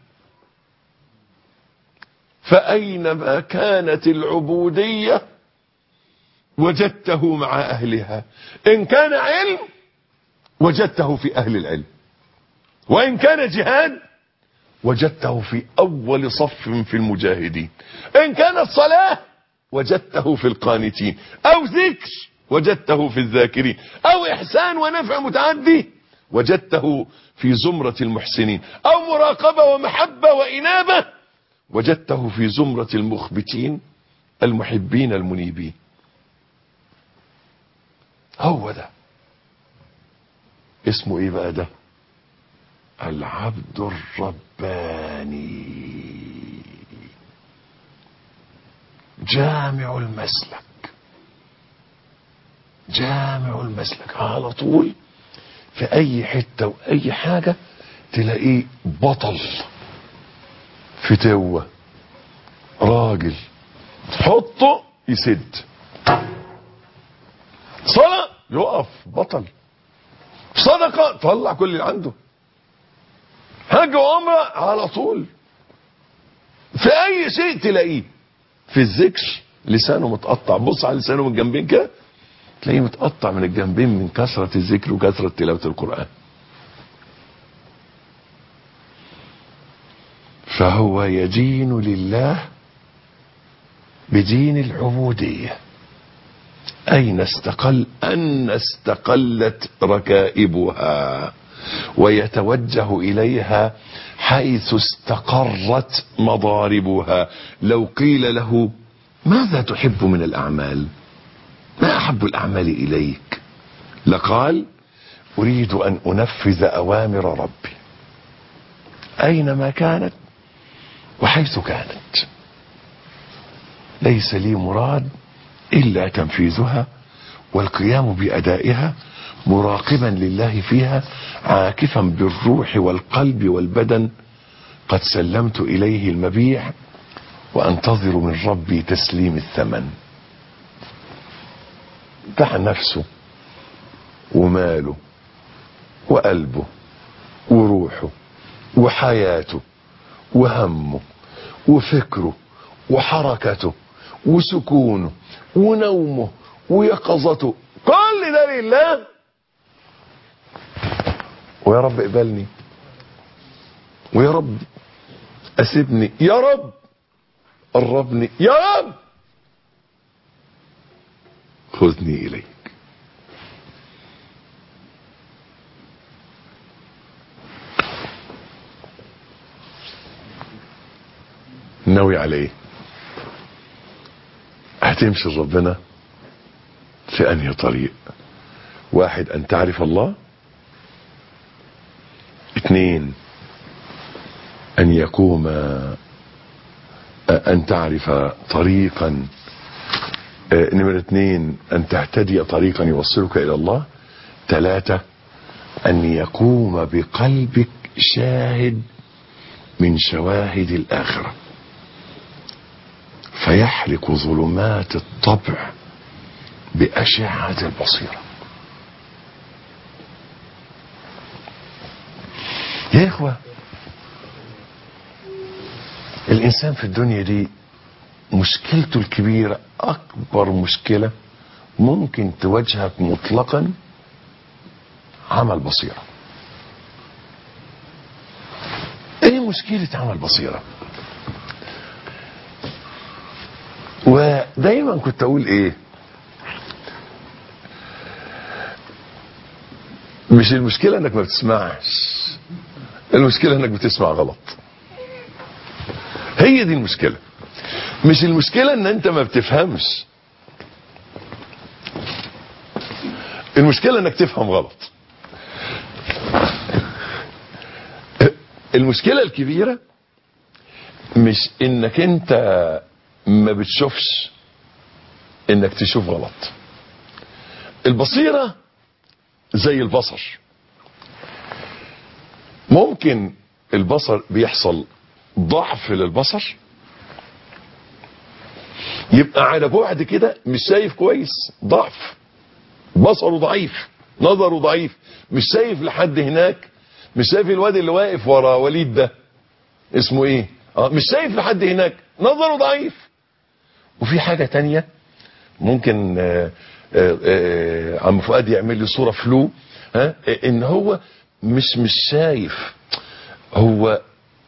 فأينما كانت العبودية وجدته مع أهلها. إن كان علم وجدته في أهل العلم، وإن كان جهاد وجدته في أول صف في المجاهدين، إن كانت صلاة وجدته في القانتين، أو ذكر وجدته في الذاكرين، أو إحسان ونفع متعدي وجدته في زمرة المحسنين، أو مراقبة ومحبة وإنابة وجدته في زمرة المخبتين المحبين المنيبين. هو ده اسمه ايه بقى ده؟ العبد الرباني، جامع المسلك. جامع المسلك على طول في اي حتة واي حاجة تلاقيه بطل، فتوة، راجل، تحطه يسد، صلاة يقف بطل، صدقة طلع كل اللي عنده، حج وعمرة على طول، في اي شيء تلاقيه. في الذكر لسانه متقطع، بص على لسانه من الجنبين كده تلاقيه متقطع من الجنبين من كثرة الذكر وكثرة تلاوة القرآن. فهو يدين لله بدين العبودية. أين استقل؟ أن استقلت ركائبها، ويتوجه إليها حيث استقرت مضاربها. لو قيل له ماذا تحب من الأعمال؟ ما أحب الأعمال إليك؟ لقال أريد أن أنفذ أوامر ربي أينما كانت وحيث كانت، ليس لي مراد إلا تنفيذها والقيام بأدائها، مراقبا لله فيها، عاكفا بالروح والقلب والبدن، قد سلمت إليه المبيع وأنتظر من ربي تسليم الثمن. دع نفسه وماله وقلبه وروحه وحياته وهمه وفكره وحركته وسكونه ونومه ويقظته، كل ده لله. ويا رب اقبلني، ويا رب اسيبني، يا رب قربني، يا رب خذني اليك. ناوي عليه هتمشي لربنا في انهي طريق؟ واحد، ان تعرف الله. اثنين، ان يقوم أن تعرف طريقا، نمرة اثنين أن تهتدي طريقا يوصلك إلى الله. ثلاثة أن يقوم بقلبك شاهد من شواهد الآخرة فيحرق ظلمات الطبع بأشعة البصيرة. يا إخوة، الإنسان في الدنيا دي مشكلته الكبيرة، أكبر مشكلة ممكن تواجهك مطلقا، عمل بصيرة. ايه مشكلة عمل بصيرة؟ ودايما كنت اقول ايه، مش المشكلة انك ما بتسمعش، المشكلة انك بتسمع غلط. هي دي المشكلة. مش المشكلة ان انت ما بتفهمش، المشكلة انك تفهم غلط. المشكلة الكبيرة مش انك انت ما بتشوفش، انك تشوف غلط. البصيرة زي البصر، ممكن البصر بيحصل ضعف للبصر، يبقى على بعد كده مش شايف كويس، ضعف، بصره ضعيف، نظره ضعيف، مش شايف لحد هناك، مش شايف الواد اللي واقف ورا وليد ده اسمه ايه، اه مش شايف لحد هناك، نظره ضعيف. وفي حاجة تانية ممكن آآ آآ عم فؤاد يعمل لي صورة فلو، ها، ان هو مش مش شايف، هو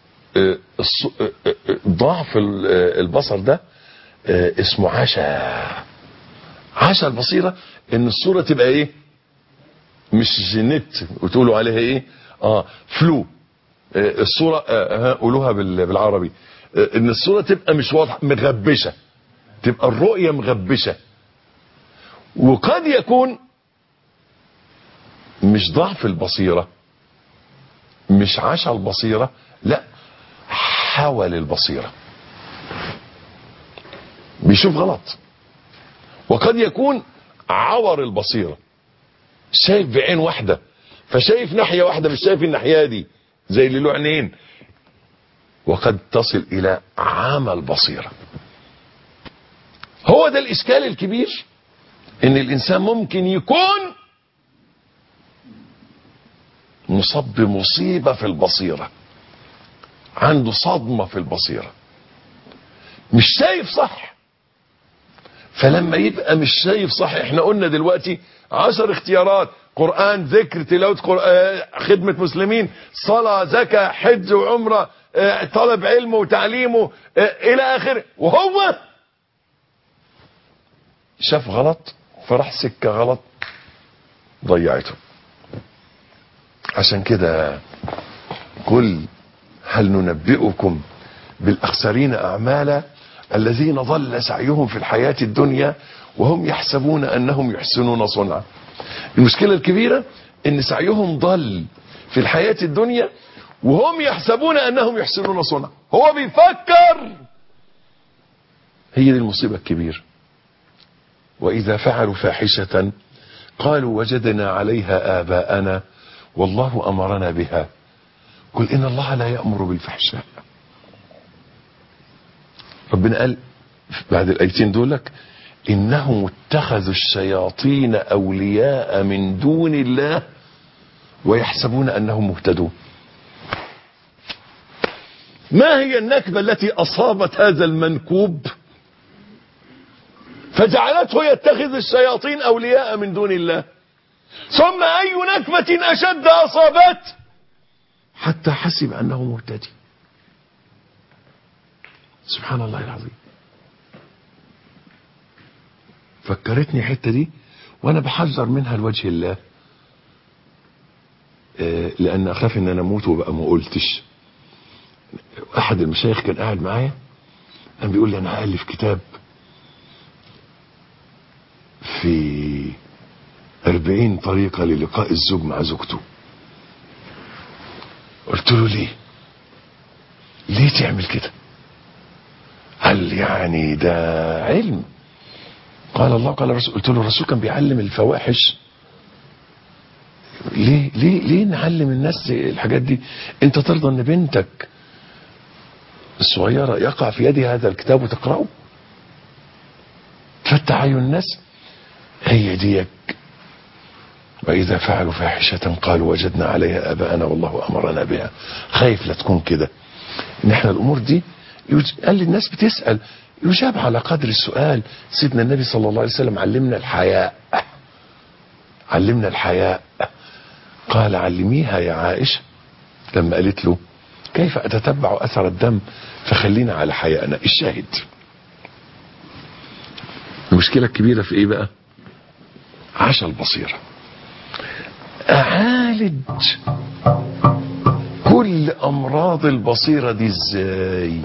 ضعف البصر ده اسمه عشا عشا البصيرة، ان الصورة تبقى ايه، مش نت وتقولوا عليها ايه، اه فلو، الصورة اه قولوها بالعربي، ان الصورة تبقى مش واضحة، مغبشة، تبقى الرؤية مغبشة. وقد يكون مش ضعف البصيرة، مش عشا البصيرة، لا، حول البصيرة، بيشوف غلط. وقد يكون عور البصيرة، شايف بعين واحدة، فشايف ناحية واحدة، مش شايف الناحية دي زي اللي له عينين. وقد تصل إلى عمى البصيرة. هو ده الإشكال الكبير، إن الإنسان ممكن يكون مصاب بمصيبة في البصيرة، عنده صدمة في البصيرة، مش شايف صح. فلما يبقى مش شايف صح، احنا قلنا دلوقتي عشر اختيارات: قرآن، ذكر، تلاوة قرآن، خدمة مسلمين، صلاة، زكاة، حج وعمرة، طلب علمه وتعليمه الى اخره. وهو شاف غلط، فراح سكة غلط ضيعته. عشان كده قل هل ننبئكم بالأخسرين أعمالا الذين ضل سعيهم في الحياة الدنيا وهم يحسبون أنهم يحسنون صنعا. المشكلة الكبيرة ان سعيهم ضل في الحياة الدنيا وهم يحسبون أنهم يحسنون صنعا. هو بيفكر، هي دي المصيبة الكبيرة. وإذا فعلوا فاحشة قالوا وجدنا عليها آباءنا والله أمرنا بها قل إن الله لا يأمر بالفحشاء. ربنا قال بعد الآيتين دولك إنهم اتخذوا الشياطين أولياء من دون الله ويحسبون أنهم مهتدون. ما هي النكبة التي أصابت هذا المنكوب فجعلته يتخذ الشياطين أولياء من دون الله؟ ثم أي نكبة أشد أصابت حتى حسب أنه مهتدي؟ سبحان الله العظيم. فكرتني الحته دي وانا بحذر منها لوجه الله، آه لان اخاف ان انا اموت وبقى ما قلتش. احد المشايخ كان قاعد معايا كان بيقول لي انا هالف كتاب في أربعين طريقة للقاء الزوج مع زوجته. قلت له ليه ليه تعمل كده؟ يعني ده علم. قال الله قال الرسول. قلت له الرسول كان بيعلم الفواحش؟ ليه ليه ليه نعلم الناس الحاجات دي؟ انت ترضى ان بنتك الصغيرة يقع في يدها هذا الكتاب وتقرأه؟ فتح عيون الناس. هي ديك. وإذا فعلوا فاحشة قالوا وجدنا عليها آباءنا والله أمرنا بها. خايف لا تكون كده. ان احنا الامور دي قال لي الناس بتسأل يجاب على قدر السؤال. سيدنا النبي صلى الله عليه وسلم علمنا الحياء. علمنا الحياء. قال علميها يا عائشة لما قالت له كيف أتتبع أثر الدم فخلينا على حيائنا. الشاهد المشكلة الكبيرة في ايه بقى؟ عشا البصيرة. اعالج كل امراض البصيرة دي ازاي؟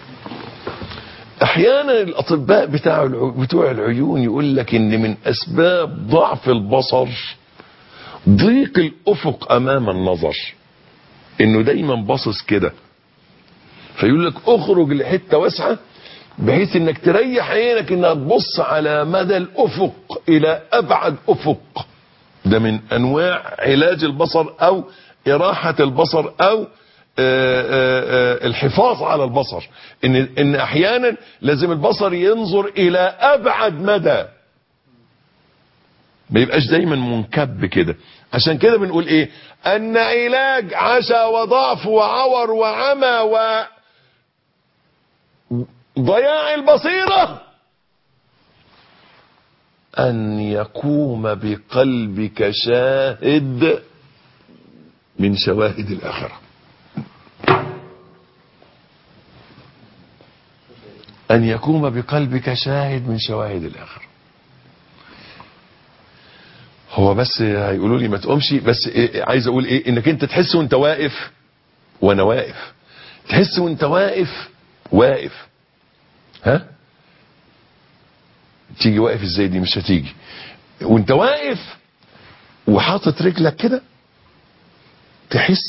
احيانا الاطباء بتاع بتوع العيون يقول لك ان من اسباب ضعف البصر ضيق الافق امام النظر، انه دايما باصص كده، فيقول لك اخرج لحته واسعه بحيث انك تريح عينك انها تبص على مدى الافق الى ابعد افق. ده من انواع علاج البصر او اراحه البصر او آآ آآ الحفاظ على البصر. ان ان احيانا لازم البصر ينظر الى ابعد مدى، ما يبقاش دايما منكب كده. عشان كده بنقول ايه؟ ان علاج عشا وضعف وعور وعمى وضياع البصيرة ان يقوم بقلبك شاهد من شواهد الاخرة. ان يقوم بقلبك شاهد من شواهد الاخرة. هو بس هيقولوا لي ما تقومش، بس إيه عايز اقول ايه؟ انك انت تحس وانت واقف وانا واقف، تحس وانت واقف واقف. ها تيجي واقف ازاي؟ دي مش هتيجي. وانت واقف وحاطط رجلك كده تحس،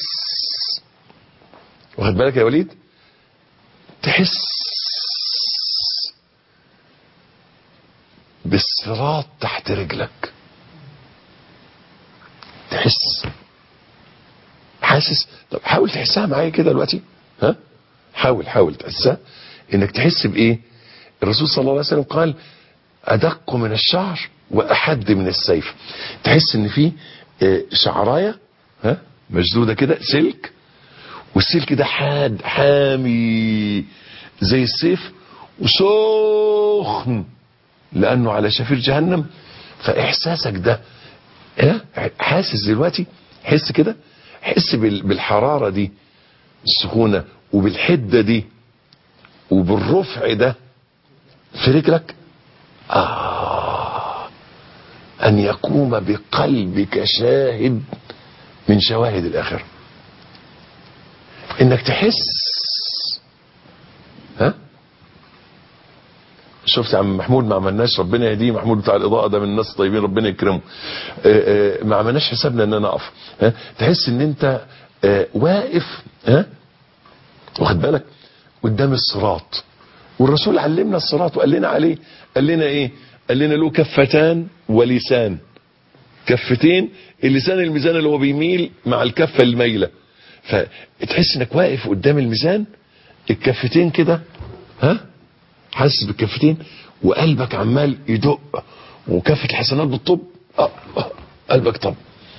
واخد بالك يا وليد؟ تحس بالصراط تحت رجلك، تحس حاسس. طب حاول تحسها معايا كده دلوقتي. ها حاول حاول تحسها. انك تحس بايه؟ الرسول صلى الله عليه وسلم قال ادق من الشعر واحد من السيف. تحس ان في شعرايه ها مشدوده كده سلك، والسلك ده حاد حامي زي السيف وسخن لانه على شفير جهنم. فاحساسك ده ها حاسس دلوقتي؟ حس كده، حس بالحرارة دي السخونة وبالحدة دي وبالرفع ده في رجلك. آه أن يقوم بقلبك شاهد من شواهد الآخرة. إنك تحس. ها شفت يا عم محمود ما عملناش، ربنا يهديه، محمود بتاع الإضاءة ده من الناس الطيبين ربنا يكرمه. آآ آآ ما عملناش حسابنا ان انا اقف. ها تحس ان انت واقف ها واخد بالك قدام الصراط، والرسول علمنا الصراط وقال لنا عليه. قال لنا ايه؟ قال لنا له كفتان ولسان. كفتين، اللسان الميزان اللي هو بيميل مع الكفة الميلة، فتحس انك واقف قدام الميزان الكفتين كده ها حاسس بالكفتين وقلبك عمال يدق وكفة الحسنات بالطب. أه أه قلبك طب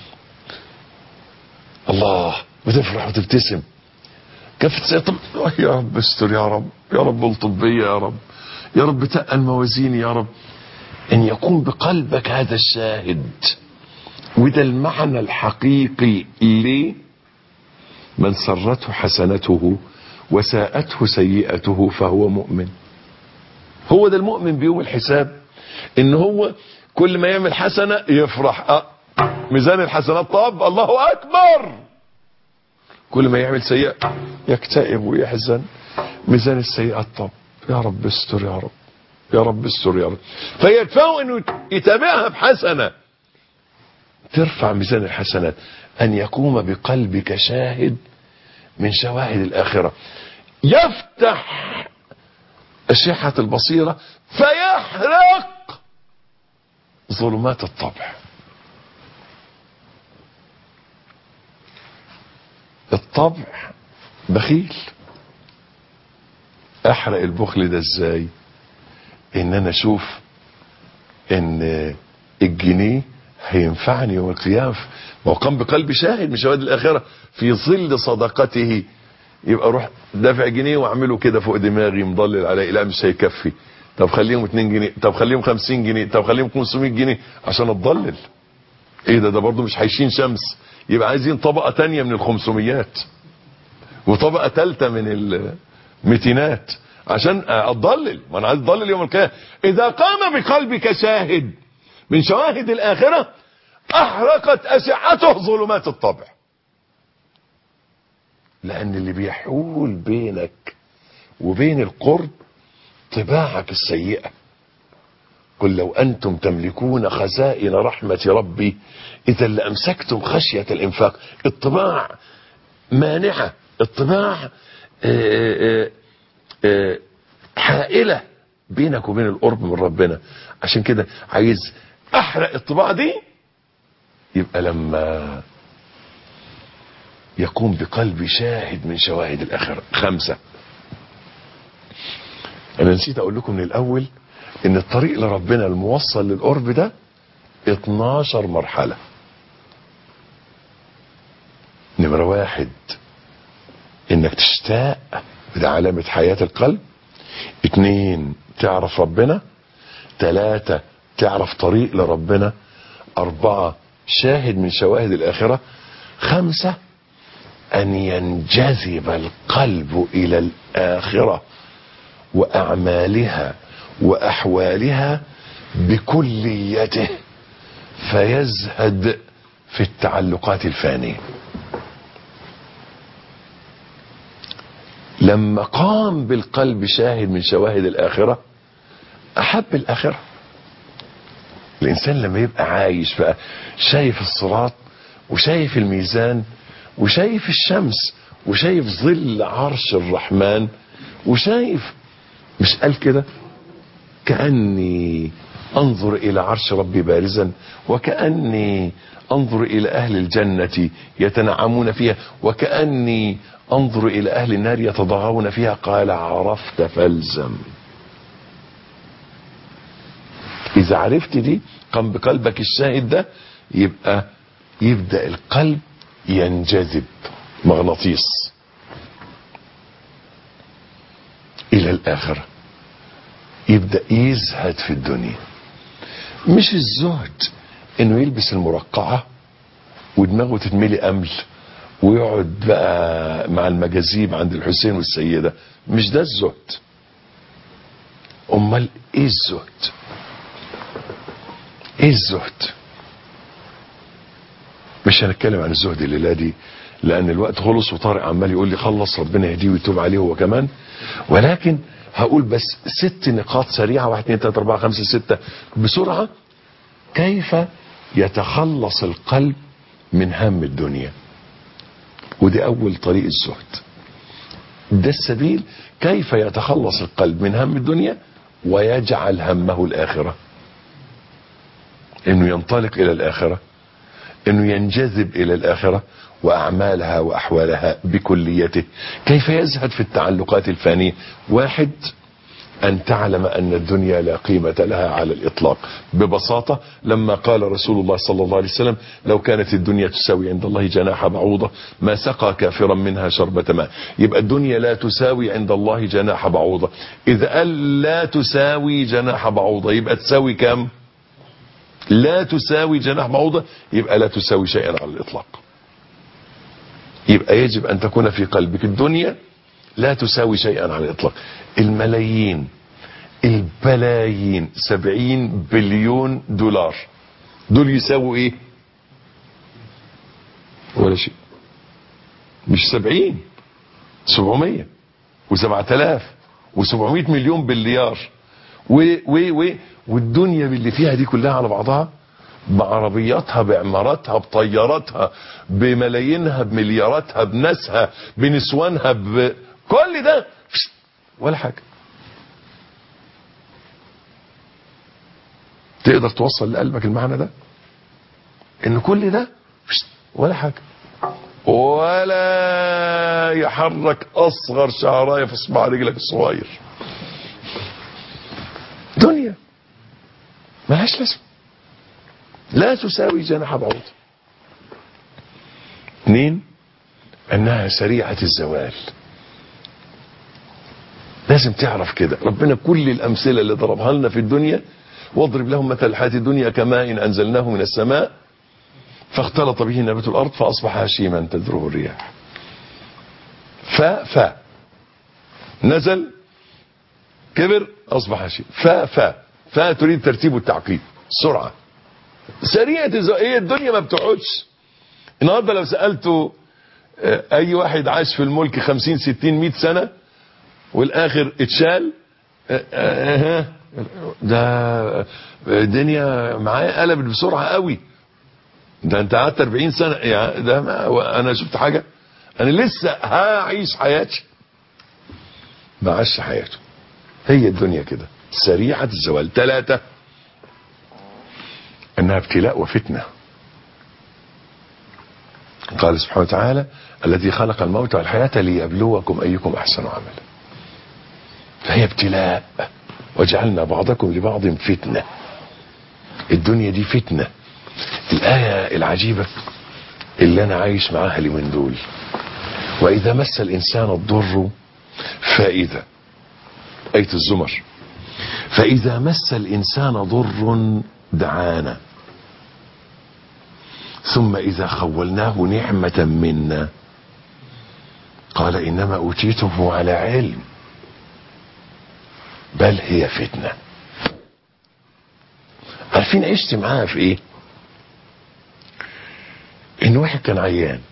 الله بتفرح وتبتسم. كفة سيئة طب يا رب استر يا رب يا رب الطبية يا رب يا رب تقل موازيني يا رب. ان يكون بقلبك هذا الشاهد. وده المعنى الحقيقي ليه من سرته حسنته وساءته سيئته فهو مؤمن. هو ده المؤمن بيوم الحساب، ان هو كل ما يعمل حسنة يفرح. أه ميزان الحسنات طب الله اكبر. كل ما يعمل سيئة يكتئب ويحزن. ميزان السيئات طب يا رب استر يا رب يا رب استر يا رب. فيدفعه انه يتابعها بحسنة ترفع ميزان الحسنات. ان يقوم بقلبك شاهد من شواهد الاخرة. يفتح أشحة البصيرة فيحرق ظلمات الطبع. الطبع بخيل. احرق البخل ده ازاي؟ ان انا اشوف ان الجنيه هينفعني يوم القيامة، وقام بقلبي شاهد من شواهد الاخرة في ظل صدقته، يبقى اروح دافع جنيه واعمله كده فوق دماغي مضلل عليه، لا مش هيكفي، طب خليهم اتنين جنيه، طب خليهم خمسين جنيه، طب خليهم خمسمائة جنيه عشان اتضلل. ايه ده؟ ده برضه مش هيشين شمس. يبقى عايزين طبقة تانية من الخمسميات وطبقة تالتة من الميتينات عشان اتضلل. ما انا عايز اتضلل يوم القيامة. اذا قام بقلبك شاهد من شواهد الاخرة احرقت اشعته ظلمات الطبع. لان اللي بيحول بينك وبين القرب طباعك السيئة. قل لو انتم تملكون خزائن رحمة ربي اذا لامسكتم خشية الانفاق. الطباع مانعة، الطباع آآ آآ حائلة بينك وبين القرب من ربنا. عشان كده عايز احرق الطباع دي، يبقى لما يقوم بقلبي شاهد من شواهد الاخرة. خمسة، انا نسيت اقول لكم من الاول ان الطريق لربنا الموصل للقرب ده اتناشر مرحلة. نمرة واحد انك تشتاق، ده علامة حياة القلب. اتنين تعرف ربنا. تلاتة تعرف طريق لربنا. اربعة شاهد من شواهد الاخرة. خمسة ان ينجذب القلب الى الاخرة واعمالها واحوالها بكليته فيزهد في التعلقات الفانية. لما قام بالقلب شاهد من شواهد الآخرة أحب الآخرة. الإنسان لما يبقى عايش بقى شايف الصراط وشايف الميزان وشايف الشمس وشايف ظل عرش الرحمن وشايف، مش قال كده كأني أنظر إلى عرش ربي بارزا وكأني أنظر إلى أهل الجنة يتنعمون فيها وكأني أنظر إلى أهل النار يتضاغون فيها. قال عرفت فالزم. إذا عرفت دي قام بقلبك الشاهد ده، يبقى يبدأ القلب ينجذب مغناطيس إلى الآخرة، يبدأ يزهد في الدنيا. مش الزهد انه يلبس المرقعة ودماغه تتملي امل ويقعد بقى مع المجاذيب عند الحسين والسيدة، مش ده الزهد. امال ايه الزهد؟ ايه الزهد؟ مش هنتكلم عن الزهد الليلة دي لان الوقت خلص وطارق عمال يقول لي خلص ربنا يهديه ويتوب عليه هو كمان، ولكن هقول بس ست نقاط سريعة، واحد اتنين تلاتة اربعة خمسة ستة بسرعة. كيف يتخلص القلب من هم الدنيا؟ ودي اول طريق الزهد. ده السبيل كيف يتخلص القلب من هم الدنيا ويجعل همه الآخرة، انه ينطلق الى الآخرة، انه ينجذب الى الآخرة واعمالها واحوالها بكليته. كيف يزهد في التعلقات الفانية؟ واحد، ان تعلم ان الدنيا لا قيمة لها على الاطلاق. ببساطة لما قال رسول الله صلى الله عليه وسلم لو كانت الدنيا تساوي عند الله جناح بعوضة ما سقى كافرا منها شربة ماء. يبقى الدنيا لا تساوي عند الله جناح بعوضة. اذا قال لا تساوي جناح بعوضة يبقى تساوي كم؟ لا تساوي جناح بعوضة، يبقى لا تساوي شيئا على الاطلاق. يبقى يجب ان تكون في قلبك الدنيا لا تساوي شيئا على الاطلاق. الملايين البلايين سبعين بليون دولار دول يساووا ايه؟ ولا شيء. مش سبعين، سبعمية وسبعة الاف وسبعمية مليون بليار و و و والدنيا اللي فيها دي كلها على بعضها بعربياتها بعماراتها بطياراتها بملايينها بملياراتها بناسها بنسوانها بكل ده ولا حاجة. تقدر توصل لقلبك المعنى ده ان كل ده ولا حاجة، ولا يحرك اصغر شعرايه في صباع رجلك الصغير. دنيا ملهاش لازمه، لا تساوي جناح بعوض. اثنين، انها سريعة الزوال. لازم تعرف كده. ربنا كل الامثلة اللي ضربها لنا في الدنيا، واضرب لهم مثل الحياة الدنيا كماء إن انزلناه من السماء فاختلط به نبات الارض فاصبح هشيما تذروه الرياح. ف ف نزل كبر اصبح هشيم. ف ف ف تريد ترتيب التعقيد، سرعة سريعة الزوال. ايه الدنيا ما بتقعدش. النهارده لو سألته اي واحد عاش في الملك خمسين ستين مئة سنة والاخر اتشال، ده الدنيا معاه قلبت بسرعة قوي. ده انت قعدت أربعين سنة يعني، ده ما انا شفت حاجة، انا لسه هعيش حياتي. ما عاش حياته. هي الدنيا كده سريعة الزوال. ثلاثة، انها ابتلاء وفتنة. قال سبحانه وتعالى الذي خلق الموت والحياة ليبلوكم ايكم احسن عملا. فهي ابتلاء، وجعلنا بعضكم لبعض فتنة. الدنيا دي فتنة. الآية العجيبة اللي انا عايش معاها اليومين دول، واذا مس الانسان الضر فاذا، آية الزمر، فاذا مس الانسان ضر دعانا ثم اذا خولناه نعمة منا قال انما اوتيته على علم بل هي فتنة. عارفين عشت معاها في ايه؟ ان واحد كان عيان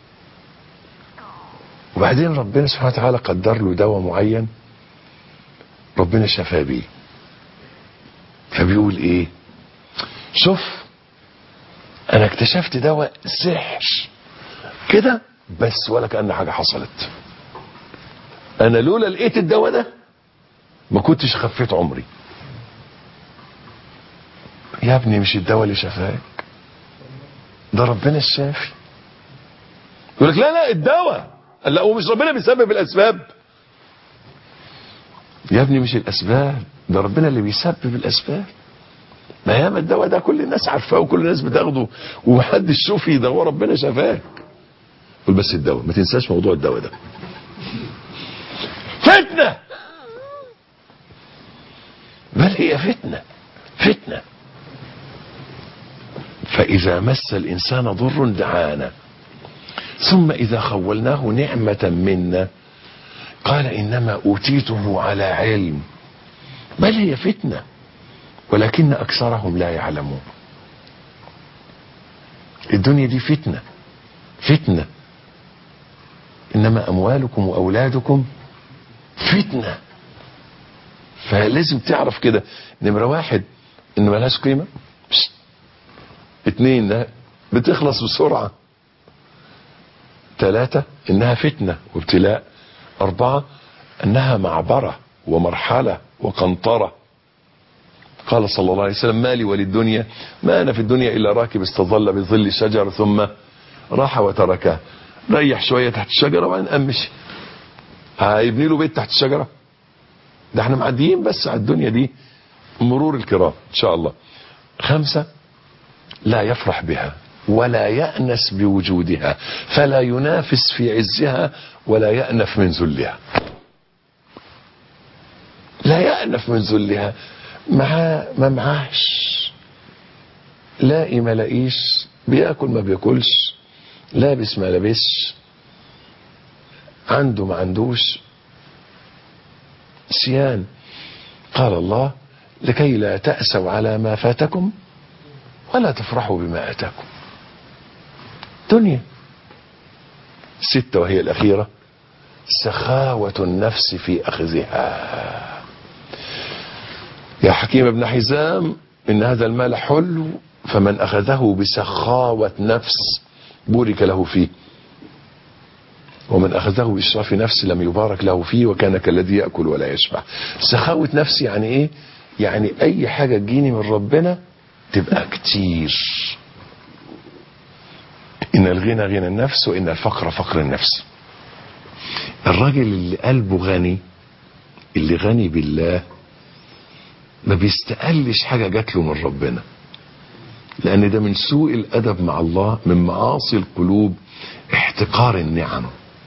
وبعدين ربنا سبحانه وتعالى قدر له دواء معين ربنا شفاه بيه. فبيقول ايه؟ شوف انا اكتشفت دواء سحر كده بس ولا كأن حاجة حصلت. انا لولا لقيت الدواء ده ما كنتش خفيت عمري. يا ابني مش الدواء اللي شفاك، ده ربنا الشافي. يقول لك لا لا الدواء، لا ومش ربنا بيسبب الاسباب. يا ابني مش الاسباب، ده ربنا اللي بيسبب الاسباب. ما ياما الدواء ده كل الناس عارفاه وكل الناس بتاخده ومحدش شوفي ده هو ربنا شفاك. قول بس الدواء، ما تنساش موضوع الدواء ده. فتنة، بل هي فتنة. فتنة. فإذا مس الإنسان ضر دعانا ثم إذا خولناه نعمة منا قال إنما أوتيته على علم بل هي فتنة ولكن أكثرهم لا يعلمون. الدنيا دي فتنة. فتنة. إنما أموالكم وأولادكم فتنة. فلازم تعرف كده. نمرة واحد إن ملهاش قيمة. بشت. اتنين ده بتخلص بسرعة. ثلاثة انها فتنة وابتلاء. اربعة انها معبرة ومرحلة وقنطرة. قال صلى الله عليه وسلم مالي وللدنيا ما انا في الدنيا الا راكب استظل بظل شجر ثم راح وتركه. ريح شوية تحت الشجرة وبعدين قام مشي. هيبني له بيت تحت الشجرة؟ ده احنا معديين بس على الدنيا دي مرور الكرام ان شاء الله. خمسة لا يفرح بها ولا يأنس بوجودها فلا ينافس في عزها ولا يأنف من ذلها. لا يأنف من ذلها. معاه ما معاش، لاقي ما لاقيش، بياكل ما بياكلش، لابس ما لابسش، عنده ما عندوش. سيان. قال الله لكي لا تأسوا على ما فاتكم ولا تفرحوا بما آتاكم. دنيا. ستة وهي الأخيرة سخاوة النفس في أخذها. يا حكيم ابن حزام إن هذا المال حلو فمن أخذه بسخاوة نفس بورك له فيه ومن أخذه بإشراف نفس لم يبارك له فيه وكان كالذي يأكل ولا يشبع. سخاوة نفس يعني إيه؟ يعني أي حاجة تجيني من ربنا تبقى كتير. إن الغنى غنى النفس وإن الفقر فقر النفس. الراجل اللي قلبه غني، اللي غني بالله، ما بيستقلش حاجة جات له من ربنا، لأن ده من سوء الأدب مع الله، من معاصي القلوب احتقار النعم.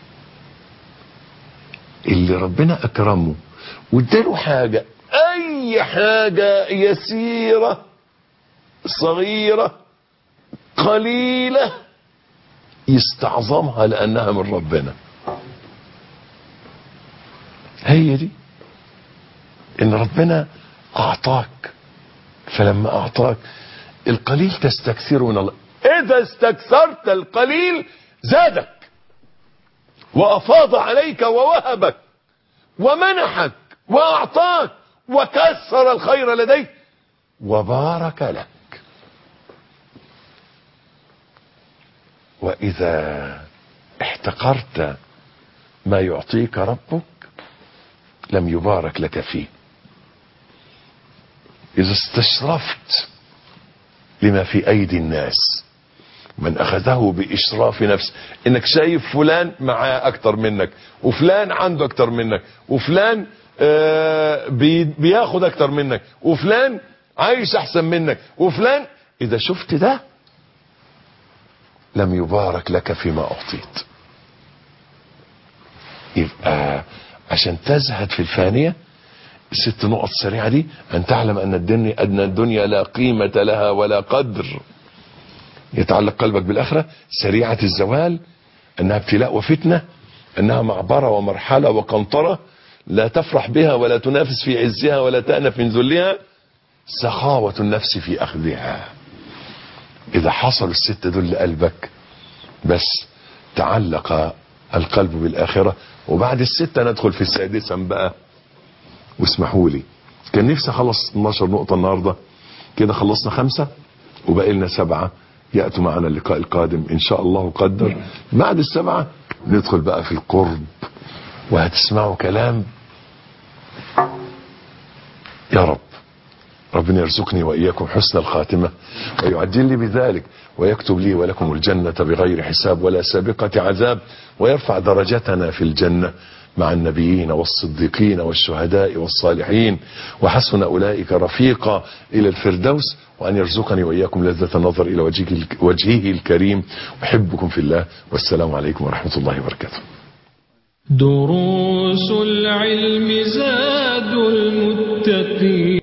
اللي ربنا أكرمه واداله حاجة، أي حاجة يسيرة صغيرة قليلة، يستعظمها لأنها من ربنا. هي دي إن ربنا أعطاك، فلما أعطاك القليل تستكثره من الله. إذا استكثرت القليل زادك وأفاض عليك ووهبك ومنحك وأعطاك وكسر الخير لديك وبارك لك. وإذا احتقرت ما يعطيك ربك لم يبارك لك فيه. إذا استشرفت لما في أيدي الناس، من أخذه بإشراف نفس، إنك شايف فلان معاه أكتر منك، وفلان عنده أكتر منك، وفلان آه بي بياخد أكتر منك، وفلان عايش أحسن منك، وفلان، إذا شفت ده لم يبارك لك فيما أعطيت. يبقى عشان تزهد في الفانية، الست نقط سريعة دي، أن تعلم أن الدنيا أن الدنيا لا قيمة لها ولا قدر. يتعلق قلبك بالآخرة، سريعة الزوال، أنها ابتلاء وفتنة، أنها معبرة ومرحلة وقنطرة، لا تفرح بها ولا تنافس في عزها ولا تأنف من ذلها، سخاوة النفس في أخذها. إذا حصل الست دول لقلبك بس تعلق القلب بالآخرة. وبعد الستة ندخل في السادسة بقى. واسمحوا لي، كان نفسي اخلص اتناشر نقطة النهاردة، كده خلصنا خمسة وباقي لنا سبعة يأتوا معنا اللقاء القادم إن شاء الله قدر. بعد السبعة ندخل بقى في القرب، وهتسمعوا كلام يا رب. ربنا يرزقني وإياكم حسن الخاتمة ويعجل لي بذلك، ويكتب لي ولكم الجنة بغير حساب ولا سابقة عذاب، ويرفع درجتنا في الجنة مع النبيين والصديقين والشهداء والصالحين، وحسن أولئك رفيقا إلى الفردوس، وأن يرزقني وإياكم لذة النظر إلى وجهه, وجهه الكريم. أحبكم في الله، والسلام عليكم ورحمة الله وبركاته. دروس العلم زاد المتقين.